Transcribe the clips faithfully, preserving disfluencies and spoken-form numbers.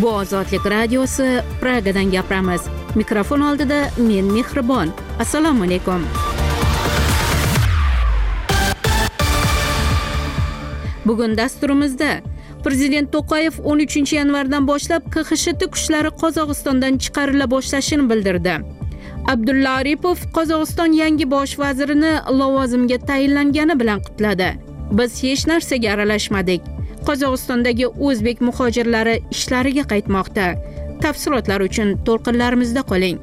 Bu Ozodlik radiosi, Pragadan gapiramiz. Mikrofon oldida men Mehribon. Assalomu alaykum. Bugun dasturimizda Prezident To'qayev o'n uchinchi yanvardan boshlab K X S T kuchlari Qozog'istondan chiqarila boshlashini bildirdi. Abdulla Aripov Qozog'iston yangi bosh vazirini lavozimga tayinlangani bilan qutladi. Biz hech narsaga aralashmadik. Qozog'istondagi o'zbek muhojirlari ishlariga qaytmoqda. Tafsilotlar uchun to'lqinlarimizda qoling.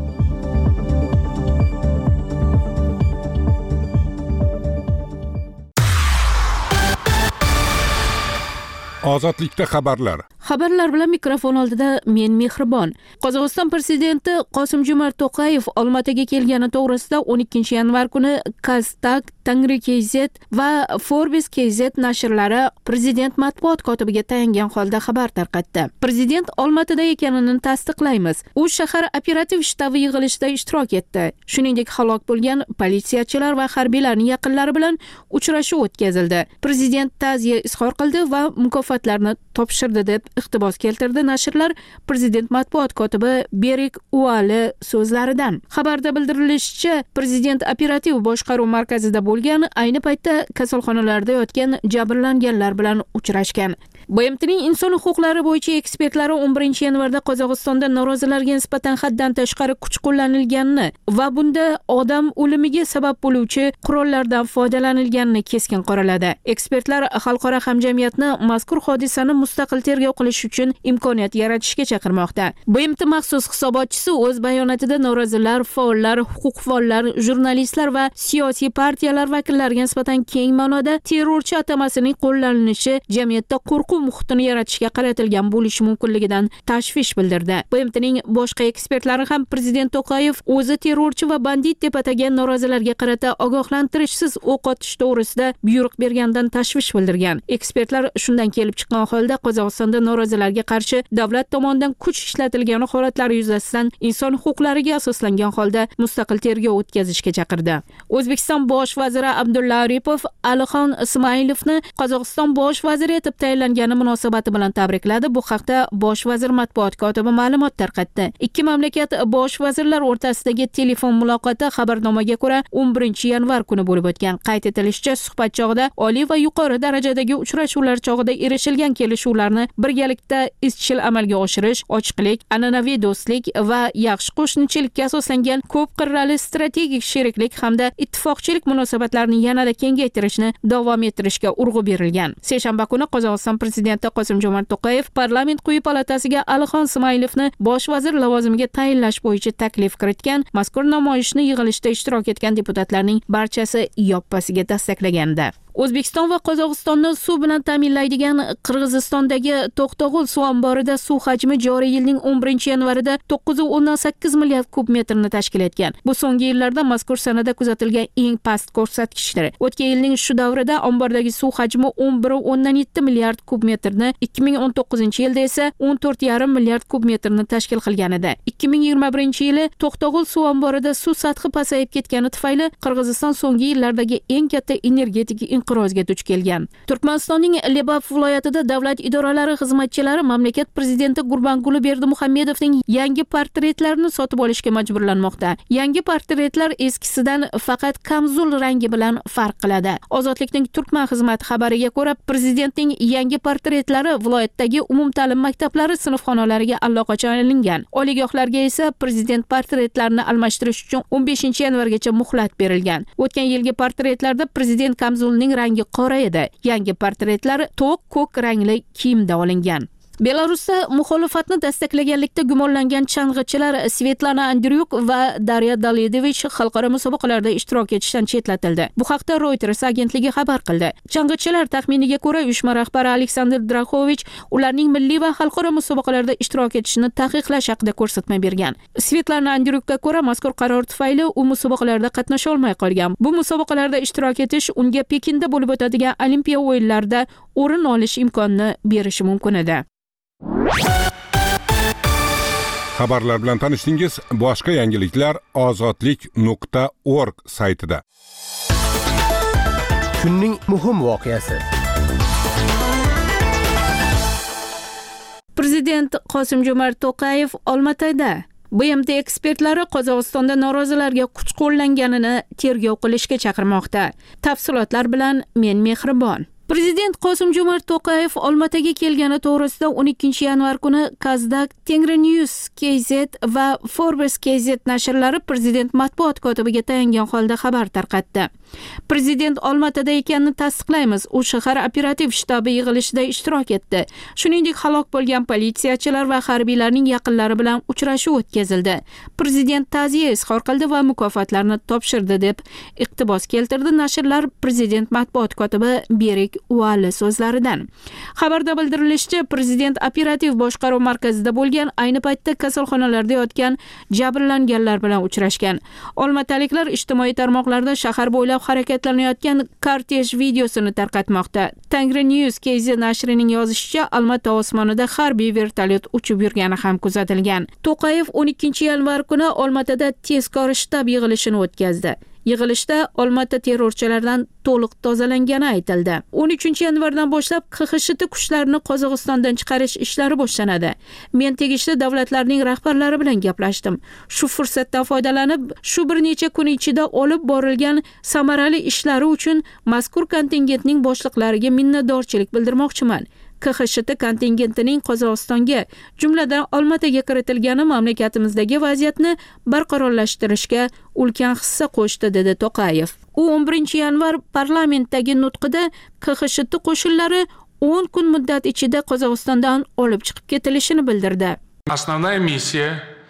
Ozodlikda xabarlar. Xabarlar bilan mikrofon oldida men Mehribon. Qozog'iston prezidenti Qosim-Jo'mart To'qayev Olmaotaga kelgani to'g'risida o'n ikkinchi yanvar kuni Kaztak, Tangri K Z va Forbes K Z nashrlari prezident matbuot kotibiga tayangan holda xabar tarqatdi. Prezident Olmaotada ekanini tasdiqlaymiz. U shahar operativ shtabi yig'ilishida ishtirok etdi. Shuningdek, halok bo'lgan politsiyachilar va harbiylarning yaqinlari bilan uchrashuv o'tkazildi. Prezident ta'ziya izhor qildi va mukofotlarni topshirdi deb iqtibos keltirdi nashrlar prezident matbuot kotibi Berik Uali so'zlaridan. Xabarda bildirilishicha, prezident operativ boshqaruv markazida bo'lgan, ayni paytda kasalxonalarda yotgan jabrlanganlar bilan uchrashgan. B M T'ning inson huquqlari bo'yicha ekspertlari o'n birinchi yanvarda Qozog'istonda norozilarga nisbatan haddan tashqari kuch qo'llanilganini va bunda odam o'limiga sabab bo'luvchi qurollardan foydalanilganini keskin qoraladi. Ekspertlar xalqaro hamjamiyatni mazkur hodisani mustaqil tergov qilish uchun imkoniyat yaratishga chaqirmoqda. B M T maxsus hisobotchisi o'z bayonotida norozilar, faollar, huquqvorlar, jurnalistlar va siyosiy partiyalar vakillariga nisbatan keng ma'noda terrorchi atamasining qo'llanilishi jamiyatda qo'rquv muhitini yaratishga qaratilgan bo'lishi mumkinligidan tashvish bildirdi. B M T'ning boshqa ekspertlari ham prezident To'qayev o'zi terrorchi va bandit deb atagan norozilarga qarata ogohlantirishsiz o'q otish to'g'risida buyruq bergandan tashvish bildirgan. Ekspertlar shundan kelib chiqqan holda Qozog'istonda norozilarga qarshi davlat tomonidan kuch ishlatilgani holatlari yuzasidan inson huquqlariga asoslangan holda mustaqil tergov o'tkazishga chaqirdi. O'zbekiston bosh vaziri Abdulla Aripov Alixon Ismoilovni Qozog'iston bosh vaziri etib tayinlangani munosabati bilan tabrikladi. Bu haqda bosh vazir matbuot kotibi ma'lumot tarqatdi. Ikki mamlakat bosh vazirlar o'rtasidagi telefon muloqoti xabarnomaga ko'ra o'n birinchi yanvar kuni bo'lib o'tgan. Qayd etilishicha, suhbat chog'ida oliy va yuqori darajadagi uchrashuvlar chog'ida erishilgan kelishuvlarni birgalikda izchil amalga oshirish, ochiqlik, an'anaviy do'stlik va yaxshi qo'shnichilikka asoslangan ko'p qirrali strategik sheriklik hamda ittifoqchilik munosabatlarini yanada kengaytirishni davom ettirishga urg'u berilgan. Seshanba kuni Qozog'iston prezidenti Qosim-Jo'mart To'qayev parlament quyi palatasiga Alixon Ismoilovni bosh vazir lavozimiga tayinlash bo'yicha taklif kiritgan. Mazkur namoyishni yig'ilishda ishtirok etgan deputatlarning barchasi yoppasiga dastaqlagandi. O'zbekiston va Qozog'istonni suv bilan ta'minlaydigan Qirg'izistondagi To'qtog'ul suv omborida suv hajmi joriy yilning o'n birinchi yanvarida to'qqiz nuqta o'n sakkiz milliard kub metrni tashkil etgan. Bu so'nggi yillarda mazkur sanada kuzatilgan eng past ko'rsatkichdir. O'tgan yilning shu davrida ombordagi suv hajmi o'n bir nuqta o'n yetti milliard kub metrni, ikki ming o'n to'qqizinchi yilda esa o'n to'rt nuqta besh milliard kub metrni tashkil qilgan edi. ikki ming yigirma birinchi yili To'qtog'ul suv omborida suv sathi pasayib ketgani tufayli Qirg'iziston so'nggi yillardagi eng katta energetik inqirozga duch kelgan. Turkmanistonning Lebap viloyatida davlat idoralari xizmatchilari mamlakat prezidenti Gurbanguli Berdimuhamedovning yangi portretlarini sotib olishga majburlanmoqda. Yangi portretlar eskisidan faqat kamzul rangi bilan farq qiladi. Ozodlikning Turkman xizmati xabariga ko'ra, prezidentning yangi portretlari viloyatdagi umumta'lim maktablari sinfxonalariga allaqachon olingan. Oliygohlarga esa prezident portretlarini almashtirish uchun o'n beshinchi yanvargacha muhlat berilgan. O'tgan yilgi portretlarda prezident kamzulning rangi qora edi. Yangi portretlar to'q ko'k rangli kiyimda olingan. Belarusda muxolifatni dastaqlaganlikda gumonlangan chang'ichilar Svetlana Andryuk va Darya Daledovich xalqaro musobaqalarda ishtirok etishdan chetlatildi. Bu haqda Reuters agentligi xabar qildi. Chang'ichilar taxminiga ko'ra, uyushma rahbari Aleksandr Draxovich ularning milliy va xalqaro musobaqalarda ishtirok etishini taqiqlash haqida ko'rsatma bergan. Svetlana Andryukka ko'ra, mazkur qaror tufayli u musobaqalarda qatnasha olmay qolgan. Bu musobaqalarda ishtirok etish unga Pekinda bo'lib o'tadigan Olimpiya o'yinlarida o'rin olish imkonini berishi mumkin edi. Xabarlar bilan tanishdingiz. Boshqa yangiliklar ozodlik nuqta org saytida. Kunning muhim voqeasi. Prezident Qosim-Jo'mart To'qayev Olmaotada B M T ekspertlari Qozog'istonda norozilarga kuch qo'llanganini tergov qilishga chaqirmoqda. Tafsilotlar bilan men Mehribon. Prezident Qosim-Jo'mart To'qayev Olmaotaga kelgani to'g'risida o'n ikkinchi yanvar kuni Kazdak, Tengrinews K Z va Forbes K Z nashrlari prezident matbuot kotibiga tayangan holda xabar tarqatdi. Prezident Olmaotada ekanini tasdiqlaymiz. U shahar operativ shtabi yig'ilishida ishtirok etdi. Shuningdek, halok bo'lgan politsiyachilar va harbiylarning yaqinlari bilan uchrashuv o'tkazildi. Prezident ta'ziya izhor qildi va mukofotlarni topshirdi deb iqtibos keltirdi nashrlar prezident matbuot kotibi Berik Uali so'zlaridan. Xabarda bildirilishicha, prezident operativ boshqaruv markazida bo'lgan, ayni paytda kasalxonalarda yotgan jabrlanganlar bilan uchrashgan. Olmaotaliklar ijtimoiy tarmoqlarda shahar bo'ylab harakatlanayotgan kortej videosini tarqatmoqda. Tengrinews K Z nashrining yozishicha, Olmaota osmonida harbiy vertolyot uchib yurgani ham kuzatilgan. To'qayev o'n ikkinchi yanvar kuni Olmaotada tezkor shtab yig'ilishini o'tkazdi. Yig'ilishda Olmaota terrorchilardan to'liq tozalangani aytildi. o'n uchinchi yanvardan boshlab K X S H kuchlarini Qozog'istondan chiqarish ishlari boshlanadi. Men tegishli davlatlarning rahbarlari bilan gaplashdim. Shu fursatdan foydalanib, shu bir necha kun ichida olib borilgan samarali ishlari uchun mazkur kontingentning boshliqlariga minnatdorchilik bildirmoqchiman. K X S H kontingentining Qozog'istonga, jumladan Olmaotaga kiritilgani mamlakatimizdagi vaziyatni barqarorlashtirishga ulkan hissa qo'shdi, dedi To'qayev. U o'n birinchi yanvar parlamentdagi nutqida K X S H qo'shinlari o'n kun muddat ichida Qozog'istondan olib chiqib ketilishini bildirdi. Основная миссия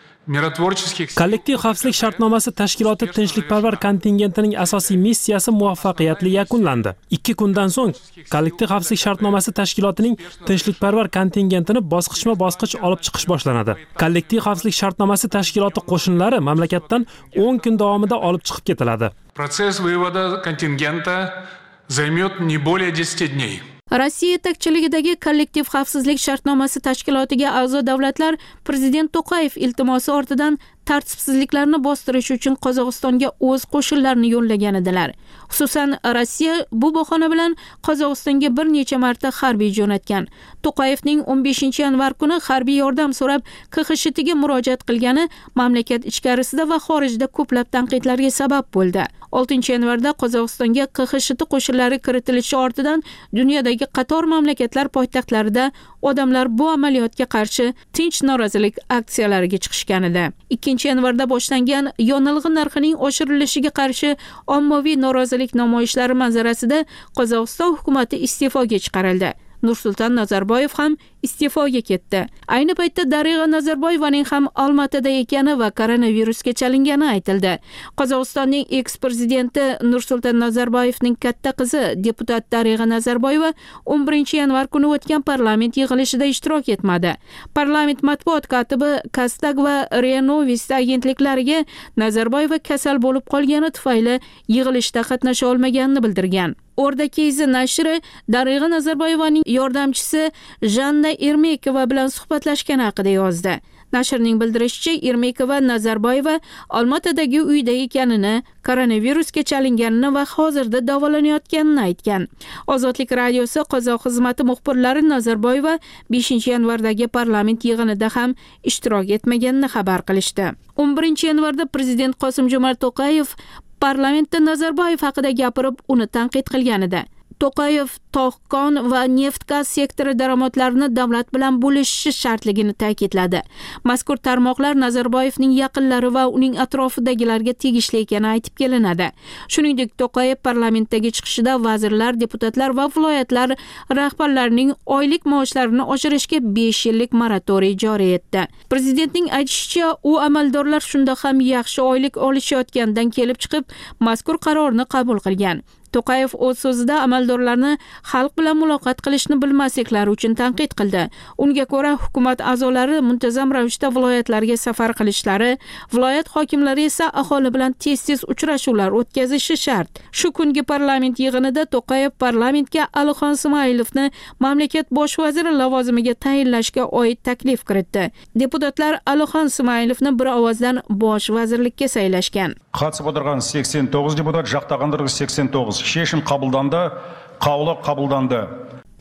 Kollektiv xavfsizlik shartnomasi tashkiloti tinchlikparvar kontingentining asosiy missiyasi muvaffaqiyatli yakunlandi. ikki kundan so'ng kollektiv xavfsizlik shartnomasi tashkilotining tinchlikparvar kontingentini bosqichma-bosqich olib chiqish boshlanadi. Kollektiv xavfsizlik shartnomasi tashkiloti qo'shinlari mamlakatdan o'n kun davomida olib chiqib ketiladi. Protsess вывода контингента займет не более десяти дней. Rossiya yetakchiligidagi kollektiv xavfsizlik shartnomasi tashkilotiga a'zo davlatlar prezident To'qayev iltimosi ortidan tartibsizliklarni bostirish uchun Qozog'istonga o'z qo'shinlarini yo'llagan edilar. Xususan, Rossiya bu bahona bilan Qozog'istonga bir necha marta harbiy jo'natgan. To'qayevning o'n beshinchi yanvar kuni harbiy yordam so'rab K X S Hga murojaat qilgani mamlakat ichkarisida va xorijda ko'plab tanqidlarga sabab bo'ldi. oltinchi yanvarda Qozog'istonga K X S qo'shinlari kiritilishi ortidan dunyodagi qator mamlakatlar poytaxtlarida odamlar bu amaliyotga qarshi tinch norozilik aksiyalariga chiqishgan edi. ikkinchi yanvarda boshlangan yonilg'i narxining oshirilishiga qarshi ommaviy norozilik namoyishlari manzarasida Qozog'iston hukumati iste'foga chiqarildi. Nursulton Nazarboyev ham iste'foga ketdi. Ayni paytda Darig'a Nazarboyevaning ham Olmaotada ekani va koronavirusga chalingani aytildi. Qozog'istonning eks-prezidenti Nursulton Nazarboyevning katta qizi deputat Darig'a Nazarboyeva o'n birinchi yanvar kuni o'tgan parlament yig'ilishida ishtirok etmadi. Parlament matbuot kotibi Kaztak va Ria Novosti agentliklariga Nazarboyeva kasal bo'lib qolgani tufayli yig'ilishda qatnasha olmaganini bildirgan. Orda Kezi nashri Darig'a Nazarboyevaning yordamchisi Janna Ermekova bilan suhbatlashgani haqida yozdi. Nashrning bildirishicha, Ermekova Nazarboyeva Olmaotadagi uyda ekanini, koronavirusga chalinganini va hozirda davolanayotganini aytgan. Ozodlik radiosi Qozoq xizmati muxbirlari Nazarboyeva beshinchi yanvardagi parlament yig'inida ham ishtirok etmaganini xabar qilishdi. o'n birinchi yanvarda prezident Qosim-Jo'mart To'qayev parlamentda Nazarboyev haqida gapirib, uni tanqid qilgan edi. To'qayev tog'-kon va neft-gaz sektori daromadlarini davlat bilan bo'lishishi shartligini ta'kidladi. Mazkur tarmoqlar Nazarboyevning yaqinlari va uning atrofidagilarga tegishli ekani aytib kelinadi. Shuningdek, To'qayev parlamentdagi chiqishida vazirlar, deputatlar va viloyatlar rahbarlarining oylik maoshlarini oshirishga besh yillik moratoriy joriy etdi. Prezidentning aytishicha, u amaldorlar shunda ham yaxshi oylik olishayotgandan kelib chiqib, mazkur qarorni qabul qilgan. To'qayev o'z so'zida amaldorlarni xalq bilan muloqot qilishni bilmasliklari uchun tanqid qildi. Unga ko'ra, hukumat a'zolari muntazam ravishda viloyatlarga safar qilishlari, viloyat hokimlari esa aholi bilan tez-tez uchrashuvlar o'tkazishi shart. Shu kungi parlament yig'inida To'qayev parlamentga Alixon Ismoilovni mamlakat bosh vaziri lavozimiga tayinlashga oid taklif kiritdi. Deputatlar Alixon Ismoilovni bir ovozdan bosh vazirlikka saylashgan. Қатысып отырған сексен тоғыз депутат, жақтағандар сексен тоғыз. Шешім қабылданды, қаулы қабылданды.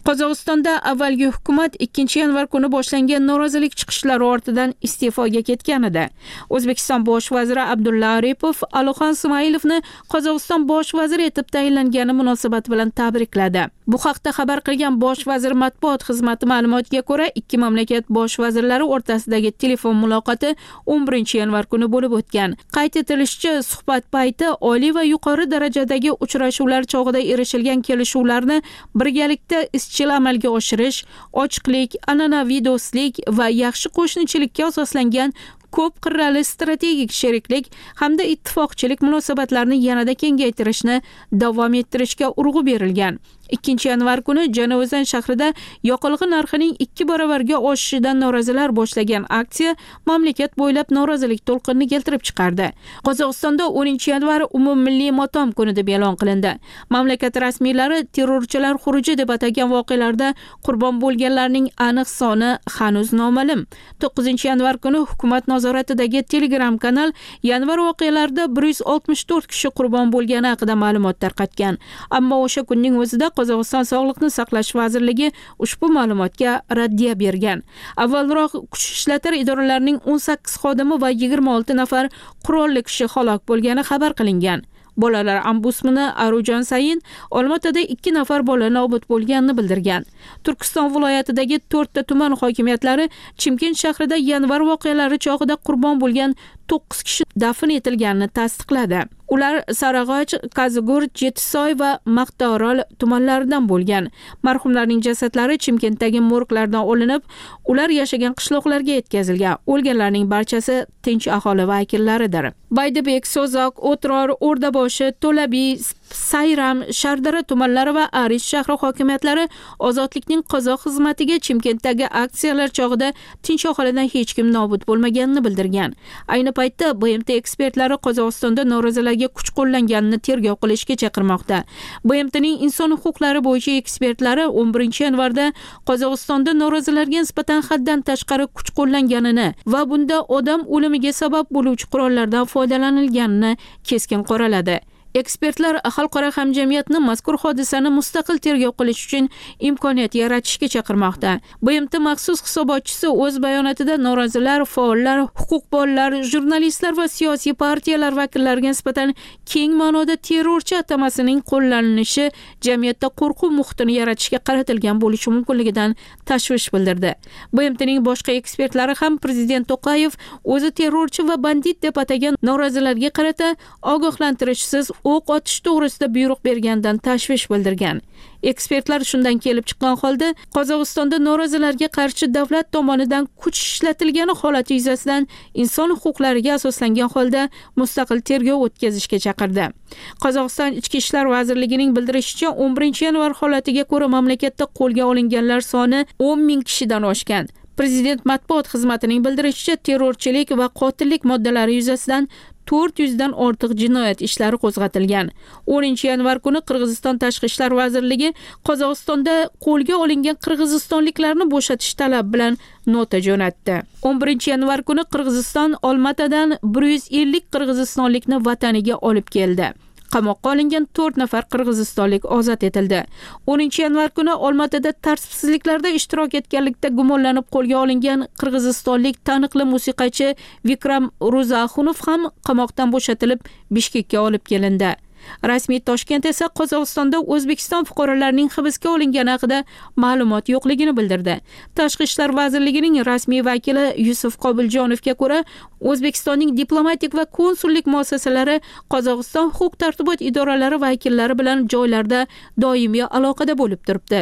Qozog'istonda avvalgi hukumat ikkinchi yanvar kuni boshlangan norozilik chiqishlari ortidan iste'foga ketgan edi. O'zbekiston bosh vaziri Abdulla Aripov Alixon Ismoilovni Qozog'iston bosh vaziri etib tayinlangani munosabati bilan tabrikladi. Bu haqda xabar qilgan bosh vazir matbuot xizmati ma'lumotiga ko'ra, ikki mamlakat bosh vazirlari o'rtasidagi telefon muloqoti o'n birinchi yanvar kuni bo'lib o'tgan. Qayd etilishicha, suhbat payti oliy va yuqori darajadagi uchrashuvlar chog'ida erishilgan kelishuvlarni birgalikda izchil amalga oshirish, ochiqlik, an'anaviy do'stlik va yaxshi qo'shnichilikka asoslangan ko'p qirrali strategik sheriklik hamda ittifoqchilik munosabatlarini yanada kengaytirishni davom ettirishga urg'u berilgan. ikkinchi yanvar kuni Janavozan shahrida yoqilg'i narxining ikki barobarga oshishidan norozilar boshlagan aksiya mamlakat bo'ylab norozilik to'lqinini keltirib chiqardi. Qozog'istonda o'ninchi yanvar umummilliy motam kuni deb e'lon qilindi. Mamlakat rasmiylari terrorchilar xuruji deb atagan voqealarda qurbon bo'lganlarning aniq soni hanuz noma'lum. to'qqizinchi yanvar kuni hukumat nazoratidagi Telegram kanal yanvar voqealarida bir yuz oltmish to'rt kishi qurbon bo'lgani haqida ma'lumot tarqatgan. Ammo o'sha kunning o'zida Qozog'iston Sog'liqni saqlash vazirligi ushbu ma'lumotga raddiya bergan. Avvalroq kuch ishlatar idoralarining o'n sakkiz xodimi va yigirma olti nafar qurolli kishi halok bo'lgani xabar qilingan. Bolalar ombudsmani Arujon Sayin Olmaotada ikki nafar bola nobud bo'lganini bildirgan. Turkiston viloyatidagi to'rtta tuman hokimiyatlari Chimkent shahrida yanvar voqealari chog'ida qurbon bo'lgan to'qqiz kishi dafn etilganini tasdiqladi. Ular Sarag'och, Qazig'ur, Jetisoy va Maqtaorol tumanlaridan bo'lgan. Marhumlarning jasadlari Chimkentdagi morglardan olinib, ular yashagan qishloqlarga yetkazilgan. O'lganlarning barchasi tinch aholi vakillaridir. Baydabek, So'zoq, O'tror, O'rdaboshi, To'labiy, Sayram, Shardara tumanlari va Arish shahri hokimiyatlari ozodlikning qozoq xizmatiga Chimkentdagi aksiyalar chog'ida tinch aholidan hech kim nobud bo'lmaganini bildirgan. Ayni paytda B M T ekspertlari Qozog'istonda norozilarga kuch qo'llanganini tergov qilishga chaqirmoqda. B M T'ning inson huquqlari bo'yicha ekspertlari o'n birinchi yanvarda Qozog'istonda norozilarga nisbatan haddan tashqari kuch qo'llanganini va bunda odam o'limiga sabab bo'luvchi qurollardan foydalanilganini keskin qoraladi. Ekspertlar xalqaro hamjamiyatni mazkur hodisani mustaqil tergov qilish uchun imkoniyat yaratishga chaqirmoqda. B M T maxsus hisobotchisi o'z bayonotida norozilar, faollar, huquqbonlar, jurnalistlar va siyosiy partiyalar vakillariga nisbatan keng ma'noda terrorchi atamasining qo'llanilishi jamiyatda qo'rquv muhitini yaratishga qaratilgan bo'lishi mumkinligidan tashvish bildirdi. B M T'ning boshqa ekspertlari ham prezident To'qayev o'zi terrorchi va bandit deb atagan norozilarga qarata ogohlantirishsiz o'q otish to'g'risida buyruq bergandan tashvish bildirgan. Ekspertlar shundan kelib chiqqan holda Qozog'istonda norozilarga qarshi davlat tomonidan kuch ishlatilgani holati yuzasidan inson huquqlariga asoslangan holda mustaqil tergov o'tkazishga chaqirdi. Qozog'iston Ichki ishlar vazirligining bildirishicha, o'n birinchi yanvar holatiga ko'ra mamlakatda qo'lga olinganlar soni o'n ming kishidan oshgan. Prezident matbuot xizmatining bildirishicha, terrorchilik va qotillik moddalari yuzasidan to'rt yuz dan ortiq jinoyat ishlari qo'zg'atilgan. o'ninchi yanvar kuni Qirg'iziston Tashqi ishlar vazirligi Qozog'istonda qo'lga olingan qirg'izistonliklarni bo'shatish talabi bilan nota jo'natdi. o'n birinchi yanvar kuni Qirg'iziston Olmaotadan bir yuz ellik qirg'izistonlikni vataniga olib keldi. Qamoqqa olingan to'rt nafar qirg'izistonlik ozod etildi. o'ninchi yanvar kuni Olmaotada tartibsizliklarda ishtirok etganlikda gumonlanib qo'lga olingan qirg'izistonlik taniqli musiqachi Vikram Ruzaxunov ham qamoqdan bo'shatilib Bishkekka olib kelindi. Rasmiy Toshkent esa Qozog'istonda O'zbekiston fuqarolarining hibsga olingani haqida ma'lumot yo'qligini bildirdi. Tashqi ishlar vazirligining rasmiy vakili Yusuf Qobiljonovga ko'ra, O'zbekistonning diplomatik va konsullik muassasalari Qozog'iston huquq-tartibot idoralari vakillari bilan joylarda doimiy aloqada bo'lib turibdi.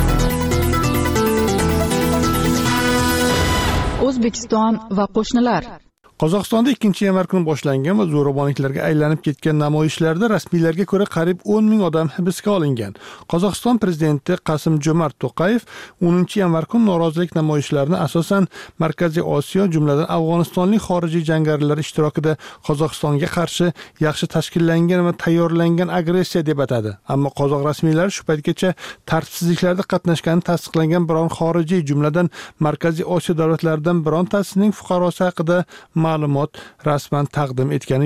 O'zbekiston va qo'shnilar. Qozog'istonda ikkinchi yanvar kuni boshlangan va zo'ravonliklarga aylanib ketgan namoyishlarda rasmiylarga ko'ra qariyb o'n ming odam hibsga olingan. Qozog'iston prezidenti Qosim-Jo'mart To'qayev o'ninchi yanvar kuni norozilik namoyishlarini asosan Markaziy Osiyo, jumladan Afg'onistonlik xorijiy jangarilar ishtirokida Qozog'istonga qarshi yaxshi tashkillangan va tayyorlangan agressiya deb atadi. Ammo qozoq rasmiylari shu paytgacha tartibsizliklarda qatnashgani tasdiqlangan biron xorijiy, jumladan Markaziy Osiyo davlatlaridan birontasining fuqarosi haqida ma'lumot rasman taqdim etgani yo'q.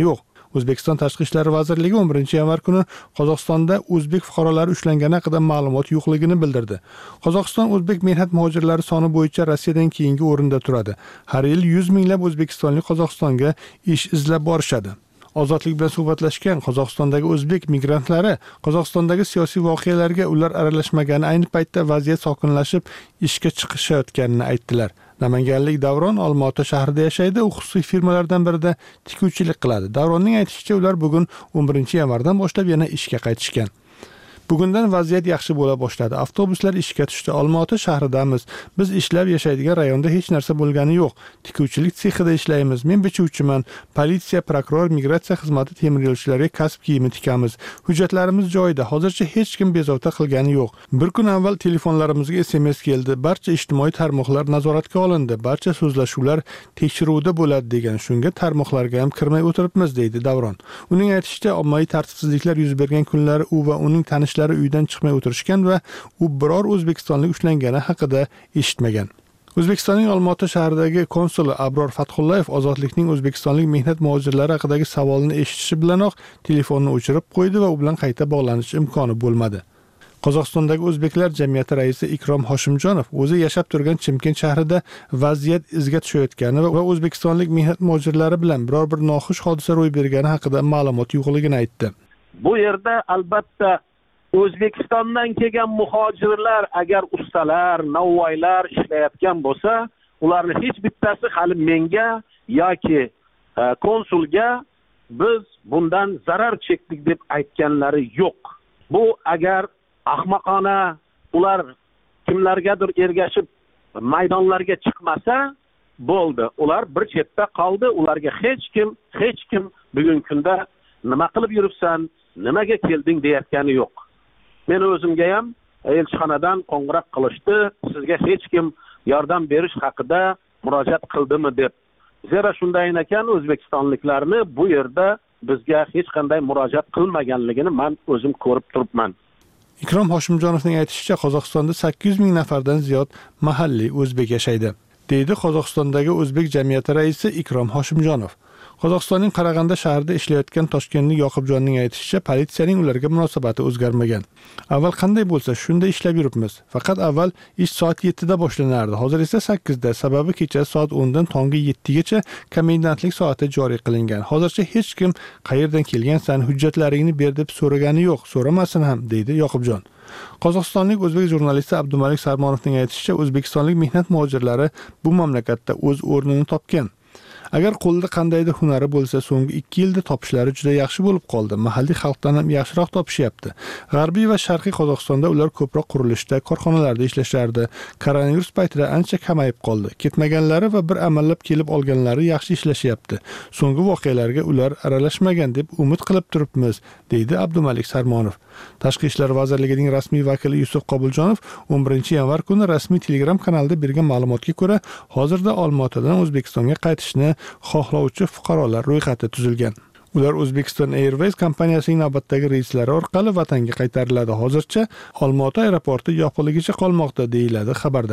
O'zbekiston Tashqi ishlar vazirligi o'n birinchi yanvar kuni Qozog'istonda o'zbek fuqarolari ushlangani haqida ma'lumot yo'qligini bildirdi. Qozog'iston o'zbek mehnat muhojirlari soni bo'yicha Rossiyadan keyingi o'rinda turadi. Har yil yuz minglab o'zbekistonlik Qozog'istonga ish izlab borishadi. Ozodlik bilan suhbatlashgan Qozog'istondagi o'zbek migrantlari Qozog'istondagi siyosiy voqealarga ular aralashmagani, ayni paytda vaziyat sokinlashib, ishga chiqishayotganini aytdilar. Namanganlik Davron Olmaota shahrida yashaydi, u xususiy firmalardan birida tikuvchilik qiladi. Davronning aytishicha, ular bugun o'n birinchi yanvardan boshlab yana ishga qaytishgan. Bugundan vaziyat yaxshi bo'la boshladi. Avtobuslar ishga tushdi. Olmaota shahridamiz. Biz ishlab yashaydigan rayonda hech narsa bo'lgani yo'q. Tikuvchilik sexida ishlaymiz. Men bichuvchiman. Politsiya, prokuror, migratsiya xizmati temir yo'lchilarga kasb kiyimi tikamiz. Hujjatlarimiz joyida. Hozircha hech kim bezovta qilgani yo'q. Bir kun avval telefonlarimizga S M S keldi. Barcha ijtimoiy tarmoqlar nazoratga olindi. Barcha so'zlashuvlar tekshiruvda bo'ladi degan. Shunga tarmoqlarga ham kirmay o'tiribmiz, deydi Davron. Uning aytishicha, ommaviy tartibsizliklar yuz bergan kunlari u va uning tanishlari uydan chiqmay o'tirishgan va u biror o'zbekistonlik ushlangani haqida eshitmagan. O'zbekistonning Olmaota shahridagi konsuli Abror Fathullayev ozodlikning o'zbekistonlik mehnat muhojirlari haqidagi savolini eshitishi bilanoq telefonni o'chirib qo'ydi va u bilan qayta bog'lanish imkoni bo'lmadi. Qozog'istondagi o'zbeklar jamiyati raisi Ikrom Hoshimjonov o'zi yashab turgan Chimkent shahrida vaziyat izga tushayotgani va o'zbekistonlik mehnat muhojirlari bilan biror bir noxush hodisa ro'y bergani haqida ma'lumot yo'qligini aytdi. Bu yerda albatta O'zbekistondan kelgan muhojirlar agar ustalar, novvoylar ishlayotgan bo'lsa, ularning hech bittasi hali menga yoki konsulga biz bundan zarar chekdik deb aytganlari yo'q. Bu agar ahmoqona ular kimlargadir ergashib maydonlarga chiqmasa, bo'ldi. Ular bir chetda qoldi. Ularga hech kim, hech kim bugungi kunda nima qilib yuribsan, nimaga kelding deyotgani yo'q. Men o'zimga ham elchixonadan qo'ng'iroq qilishdi, sizga hech kim yordam berish haqida murojaat qildimi deb. Zero shunday ekan, o'zbekistonliklarni bu yerda bizga hech qanday murojaat qilmaganligini men o'zim ko'rib turibman. Ikrom Hoshimjonovning aytishicha, Qozog'istonda sakkiz yuz ming nafardan ziyod mahalliy o'zbek yashaydi, deydi Qozog'istondagi o'zbek jamiyati raisi Ikrom Hoshimjonov. Qozog'istonning Qarag'anda shahrida ishlayotgan toshkentlik Yoqubjonning aytishicha, politsiyaning ularga munosabati o'zgarmagan. Avval qanday bo'lsa, shunda ishlab yuribmiz. Faqat avval ish soat yettida boshlanardi. Hozir esa sakkizda, sababi kecha soat o'ndan tongi yettigacha komendantlik soati joriy qilingan. Hozircha hech kim qayerdan kelgansan, hujjatlaringni ber deb so'ragani yo'q, so'ramasin ham, deydi Yoqubjon. Qozog'istonlik o'zbek jurnalisti Abdumalik Sarmonovning aytishicha, o'zbekistonlik mehnat muhojirlari bu mamlakatda o'z o'rnini topgan. Agar qo'lida qandaydir hunari bo'lsa, so'nggi ikki yilda topishlari juda yaxshi bo'lib qoldi. Mahalliy xalqdan ham yaxshiroq topishyapti. G'arbiy va sharqiy Qozog'istonda ular ko'proq qurilishda, korxonalarda ishlashardi. Koronavirus paytida ancha kamayib qoldi. Ketmaganlari va bir amallab kelib olganlari yaxshi ishlashyapti. So'nggi voqealarga ular aralashmagan deb umid qilib turibmiz, deydi Abdumalik Sarmonov. Tashqi ishlar vazirligining rasmiy vakili Yusuf Qobuljonov o'n birinchi yanvar kuni rasmiy Telegram kanalida bergan ma'lumotga ko'ra, hozirda Olmaotadan O'zbekistonga qaytishni xohlovchi fuqarolar ro'yxati tuzilgan. Ular Uzbekistan Airways kompaniyasining navbatdagi reyslari orqali vatanga qaytariladi. Hozircha Olmaota aeroporti yopiqligicha qolmoqda, deyiladi xabarda.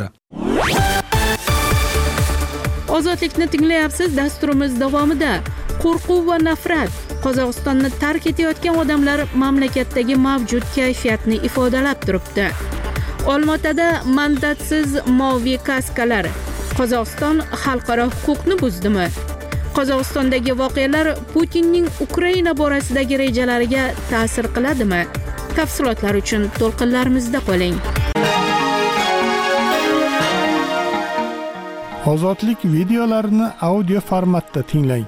Ozodlikni tinglayapsiz. Dasturimiz davomida qo'rquv va nafrat, Qozog'istonni tark etayotgan odamlar mamlakatdagi mavjud kayfiyatni ifodalab turibdi. Olmaotada mandatsiz moviy kaskalar. Qozog'iston xalqaro huquqni buzdimi? Qozog'istondagi voqealar Putinning Ukraina borasidagi rejalariga ta'sir qiladimi? Tafsilotlar uchun to'lqinlarimizda qoling. Ozodlik videolarini audio formatda tinglang.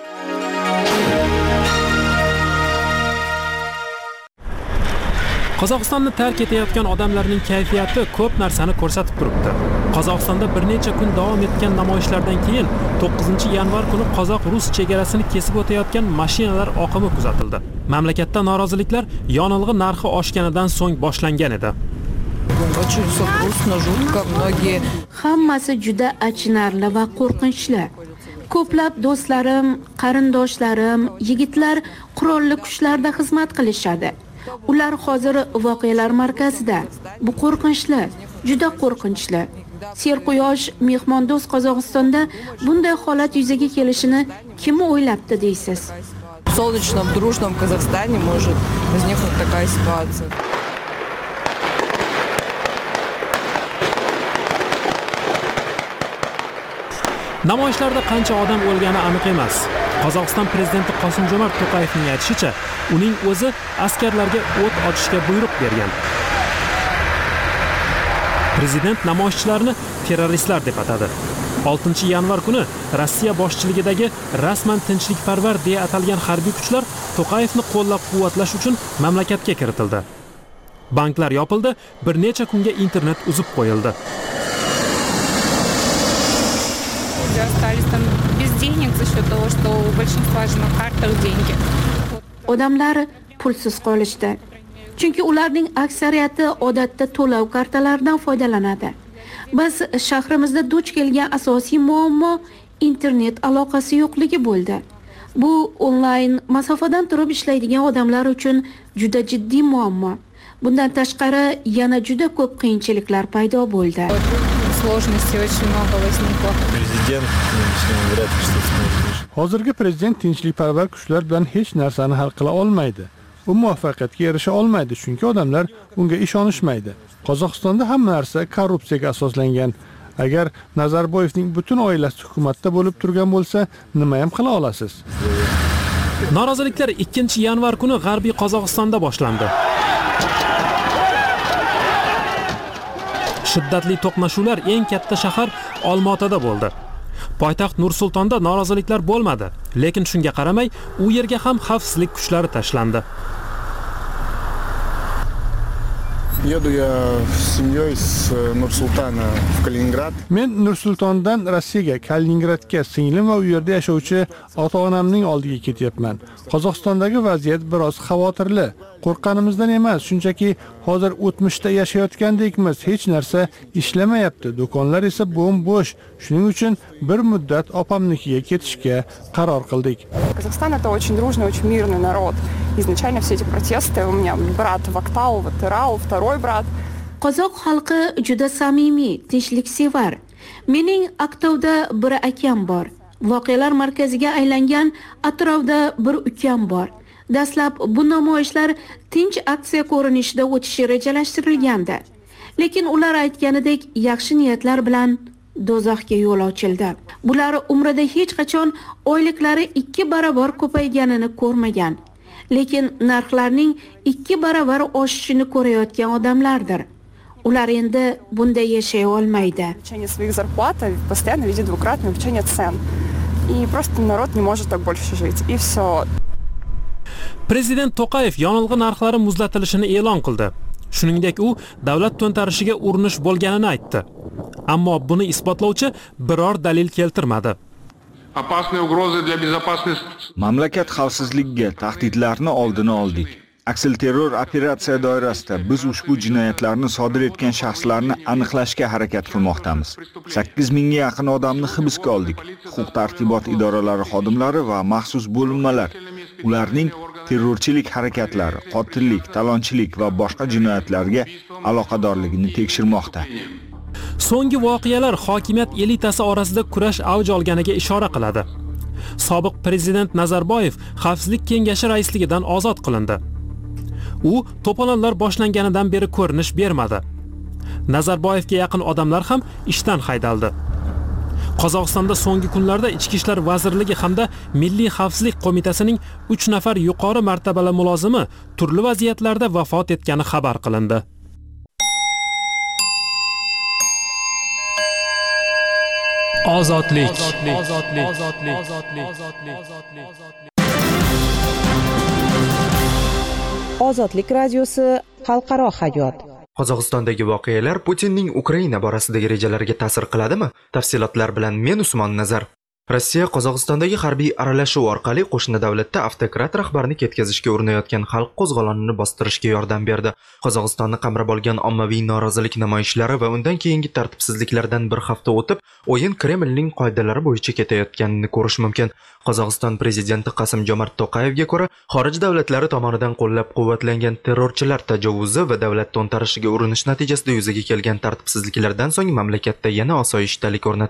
Qozog'istonni tark etayotgan odamlarning kayfiyati ko'p narsani ko'rsatib turibdi. Qozog'istonda bir necha kun davom etgan namoyishlardan keyin to'qqizinchi yanvar kuni qozoq-rus chegarasini kesib o'tayotgan mashinalar oqimi kuzatildi. Mamlakatda noroziliklar yonilg'i narxi oshganidan so'ng boshlangan edi. Hammasi juda achinarli va qo'rqinchli. Ko'plab do'stlarim, qarindoshlarim, yigitlar qurolli kuchlarda xizmat qilishadi. Ular hozir voqealar markazida. Bu qo'rqinchli, juda qo'rqinchli. Serquyosh mehmondo'st Qozog'istonda bunday holat yuzaga kelishini kim o'ylabdi deysiz? солнечном, дружном Казахстане может возникнуть такая ситуация. Namoyishlarda qancha odam o'lgani aniq emas. Qozog'iston prezidenti Qosim-Jomart To'qayevning aytishicha, uning o'zi askarlarga o't ochishga buyruq bergan. Prezident namoyishchilarni terroristlar deb atadi. oltinchi yanvar kuni Rossiya boshchiligidagi rasman tinchlikparvar deya atalgan harbiy kuchlar To'qayevni qo'llab-quvvatlash uchun mamlakatga kiritildi. Banklar yopildi, bir necha kunga internet uzib qo'yildi. Остались там без денег за счет того, что у большинства же на картах деньги. Odamlar pulsiz qolishdi. Chunki ularning aksariyati odatda to'lov kartalaridan foydalanadi. Biz shahrimizda duch kelgan asosiy muammo internet aloqasi yo'qligi bo'ldi. Bu onlayn masofadan turib ishlaydigan odamlar uchun juda jiddiy muammo. Bundan tashqari yana juda ko'p qiyinchiliklar paydo bo'ldi. Hozirgi prezident tinchlikparvar kuchlar bilan hech narsani hal qila olmaydi. U muvaffaqiyatga erisha olmaydi, chunki odamlar unga ishonishmaydi. Qozog'istonda hamma narsa korrupsiyaga asoslangan. Agar Nazarboyevning butun oilasi hukumatda bo'lib turgan bo'lsa, nima ham qila olasiz? Noroziliklar ikkinchi yanvar kuni G'arbiy Qozog'istonda boshlandi. Shiddatli to'qnashuvlar eng katta shahar Olmaotada bo'ldi. Poytaxt Nur-Sultonda noroziliklar bo'lmadi, lekin shunga qaramay, u yerga ham xavfsizlik kuchlari tashlandi. Еду я с семьей с Нур-Султана в Калининград. Men Nur-Sultondan Rossiyaga, Kaliningradga singlim va u yerda yashovchi ota-onamning oldiga ketyapman. Qozog'istondagi vaziyat biroz xavotirli. Qo'rqqanimizdan emas, shunchaki hozir o'tmishda yashayotgandekmiz, hech narsa ishlamayapti, do'konlar esa bo'm-bo'sh. Shuning uchun bir muddat opamnikiga ketishga qaror qildik. Казахстан это очень дружный, очень мирный народ. Изначально все эти протесты, у меня брат в Актау, в Атырау, второй брат. Qozoq xalqi juda samimiy, tinchliksevar. Mening Aktauda bir akam bor. Voqealar markaziga aylangan Atrovda bir ukam bor. Dastlab bu namoyishlar tinch aksiya ko'rinishida o'tishi rejalashtirilgandi. Lekin ular aytganidek yaxshi niyatlar bilan do'zaxga yo'l ochildi. Bular umrida hech qachon oyliklari ikki barobar ko'payganini ko'rmagan. Lekin narxlarning ikki barobar oshishini ko'rayotgan odamlardir. Ular endi bunday yashay olmaydi. Увеличение своих зарплат постоянно видит двукратное увеличение цен. И просто народ не может так больше жить. И все. Prezident To'qayev yonilg'i narxlari muzlatilishini e'lon qildi. Shuningdek, u davlat to'ntarishiga urinish bo'lganini aytdi. Ammo buni isbotlovchi biror dalil keltirmadi. Mamlakat xavfsizligiga tahdidlarni oldini oldik. Aksilterror operatsiya doirasida biz ushbu jinoyatlarni sodir etgan shaxslarni aniqlashga harakat qilmoqdamiz. sakkiz mingga yaqin odamni hibsga oldik. Huquq-tartibot idoralari xodimlari va maxsus bo'linmalar ularning terrorchilik harakatlari, qotillik, talonchilik va boshqa jinoyatlarga aloqadorligini tekshirmoqda. So'nggi voqealar hokimiyat elitasi orasida kurash avj olganiga ishora qiladi. Sobiq prezident Nazarboyev Xavfsizlik kengashi raisligidan ozod qilindi. U to'polonlar boshlanganidan beri ko'rinish bermadi. Nazarboyevga yaqin odamlar ham ishdan haydaldi. Qozog'istonda so'nggi kunlarda Ichki ishlar vazirligi hamda Milliy xavfsizlik qo'mitasining uch nafar yuqori martabali mulozimi turli vaziyatlarda vafot etgani xabar qilindi. Ozodlik. Ozodlik radiosi xalqaro hayot. Qozog'istondagi voqealar Putinning Ukraina borasidagi rejalariga ta'sir qiladimi? Tafsilotlar bilan men Usmon Nazar. Rossiya Qozog'istondagi harbiy aralashuv orqali qo'shni davlatda avtokrat rahbarni ketkazishga urinayotgan xalq qo'zg'olonini bostirishga yordam berdi. Qozog'istonni qamrab olgan ommaviy norozilik namoyishlari va undan keyingi tartibsizliklardan bir hafta o'tib, o'yin Kremlning qoidalari bo'yicha ketayotganini ko'rish mumkin. Qozog'iston prezidenti Qosim-Jomart To'qayevga ko'ra, xorij davlatlari tomonidan qo'llab-quvvatlangan terrorchilar tajovuzi va davlat to'ntarishiga urinish natijasida yuzaga kelgan tartibsizliklardan so'ng mamlakatda yana osoyishtalik o'rnatilgan.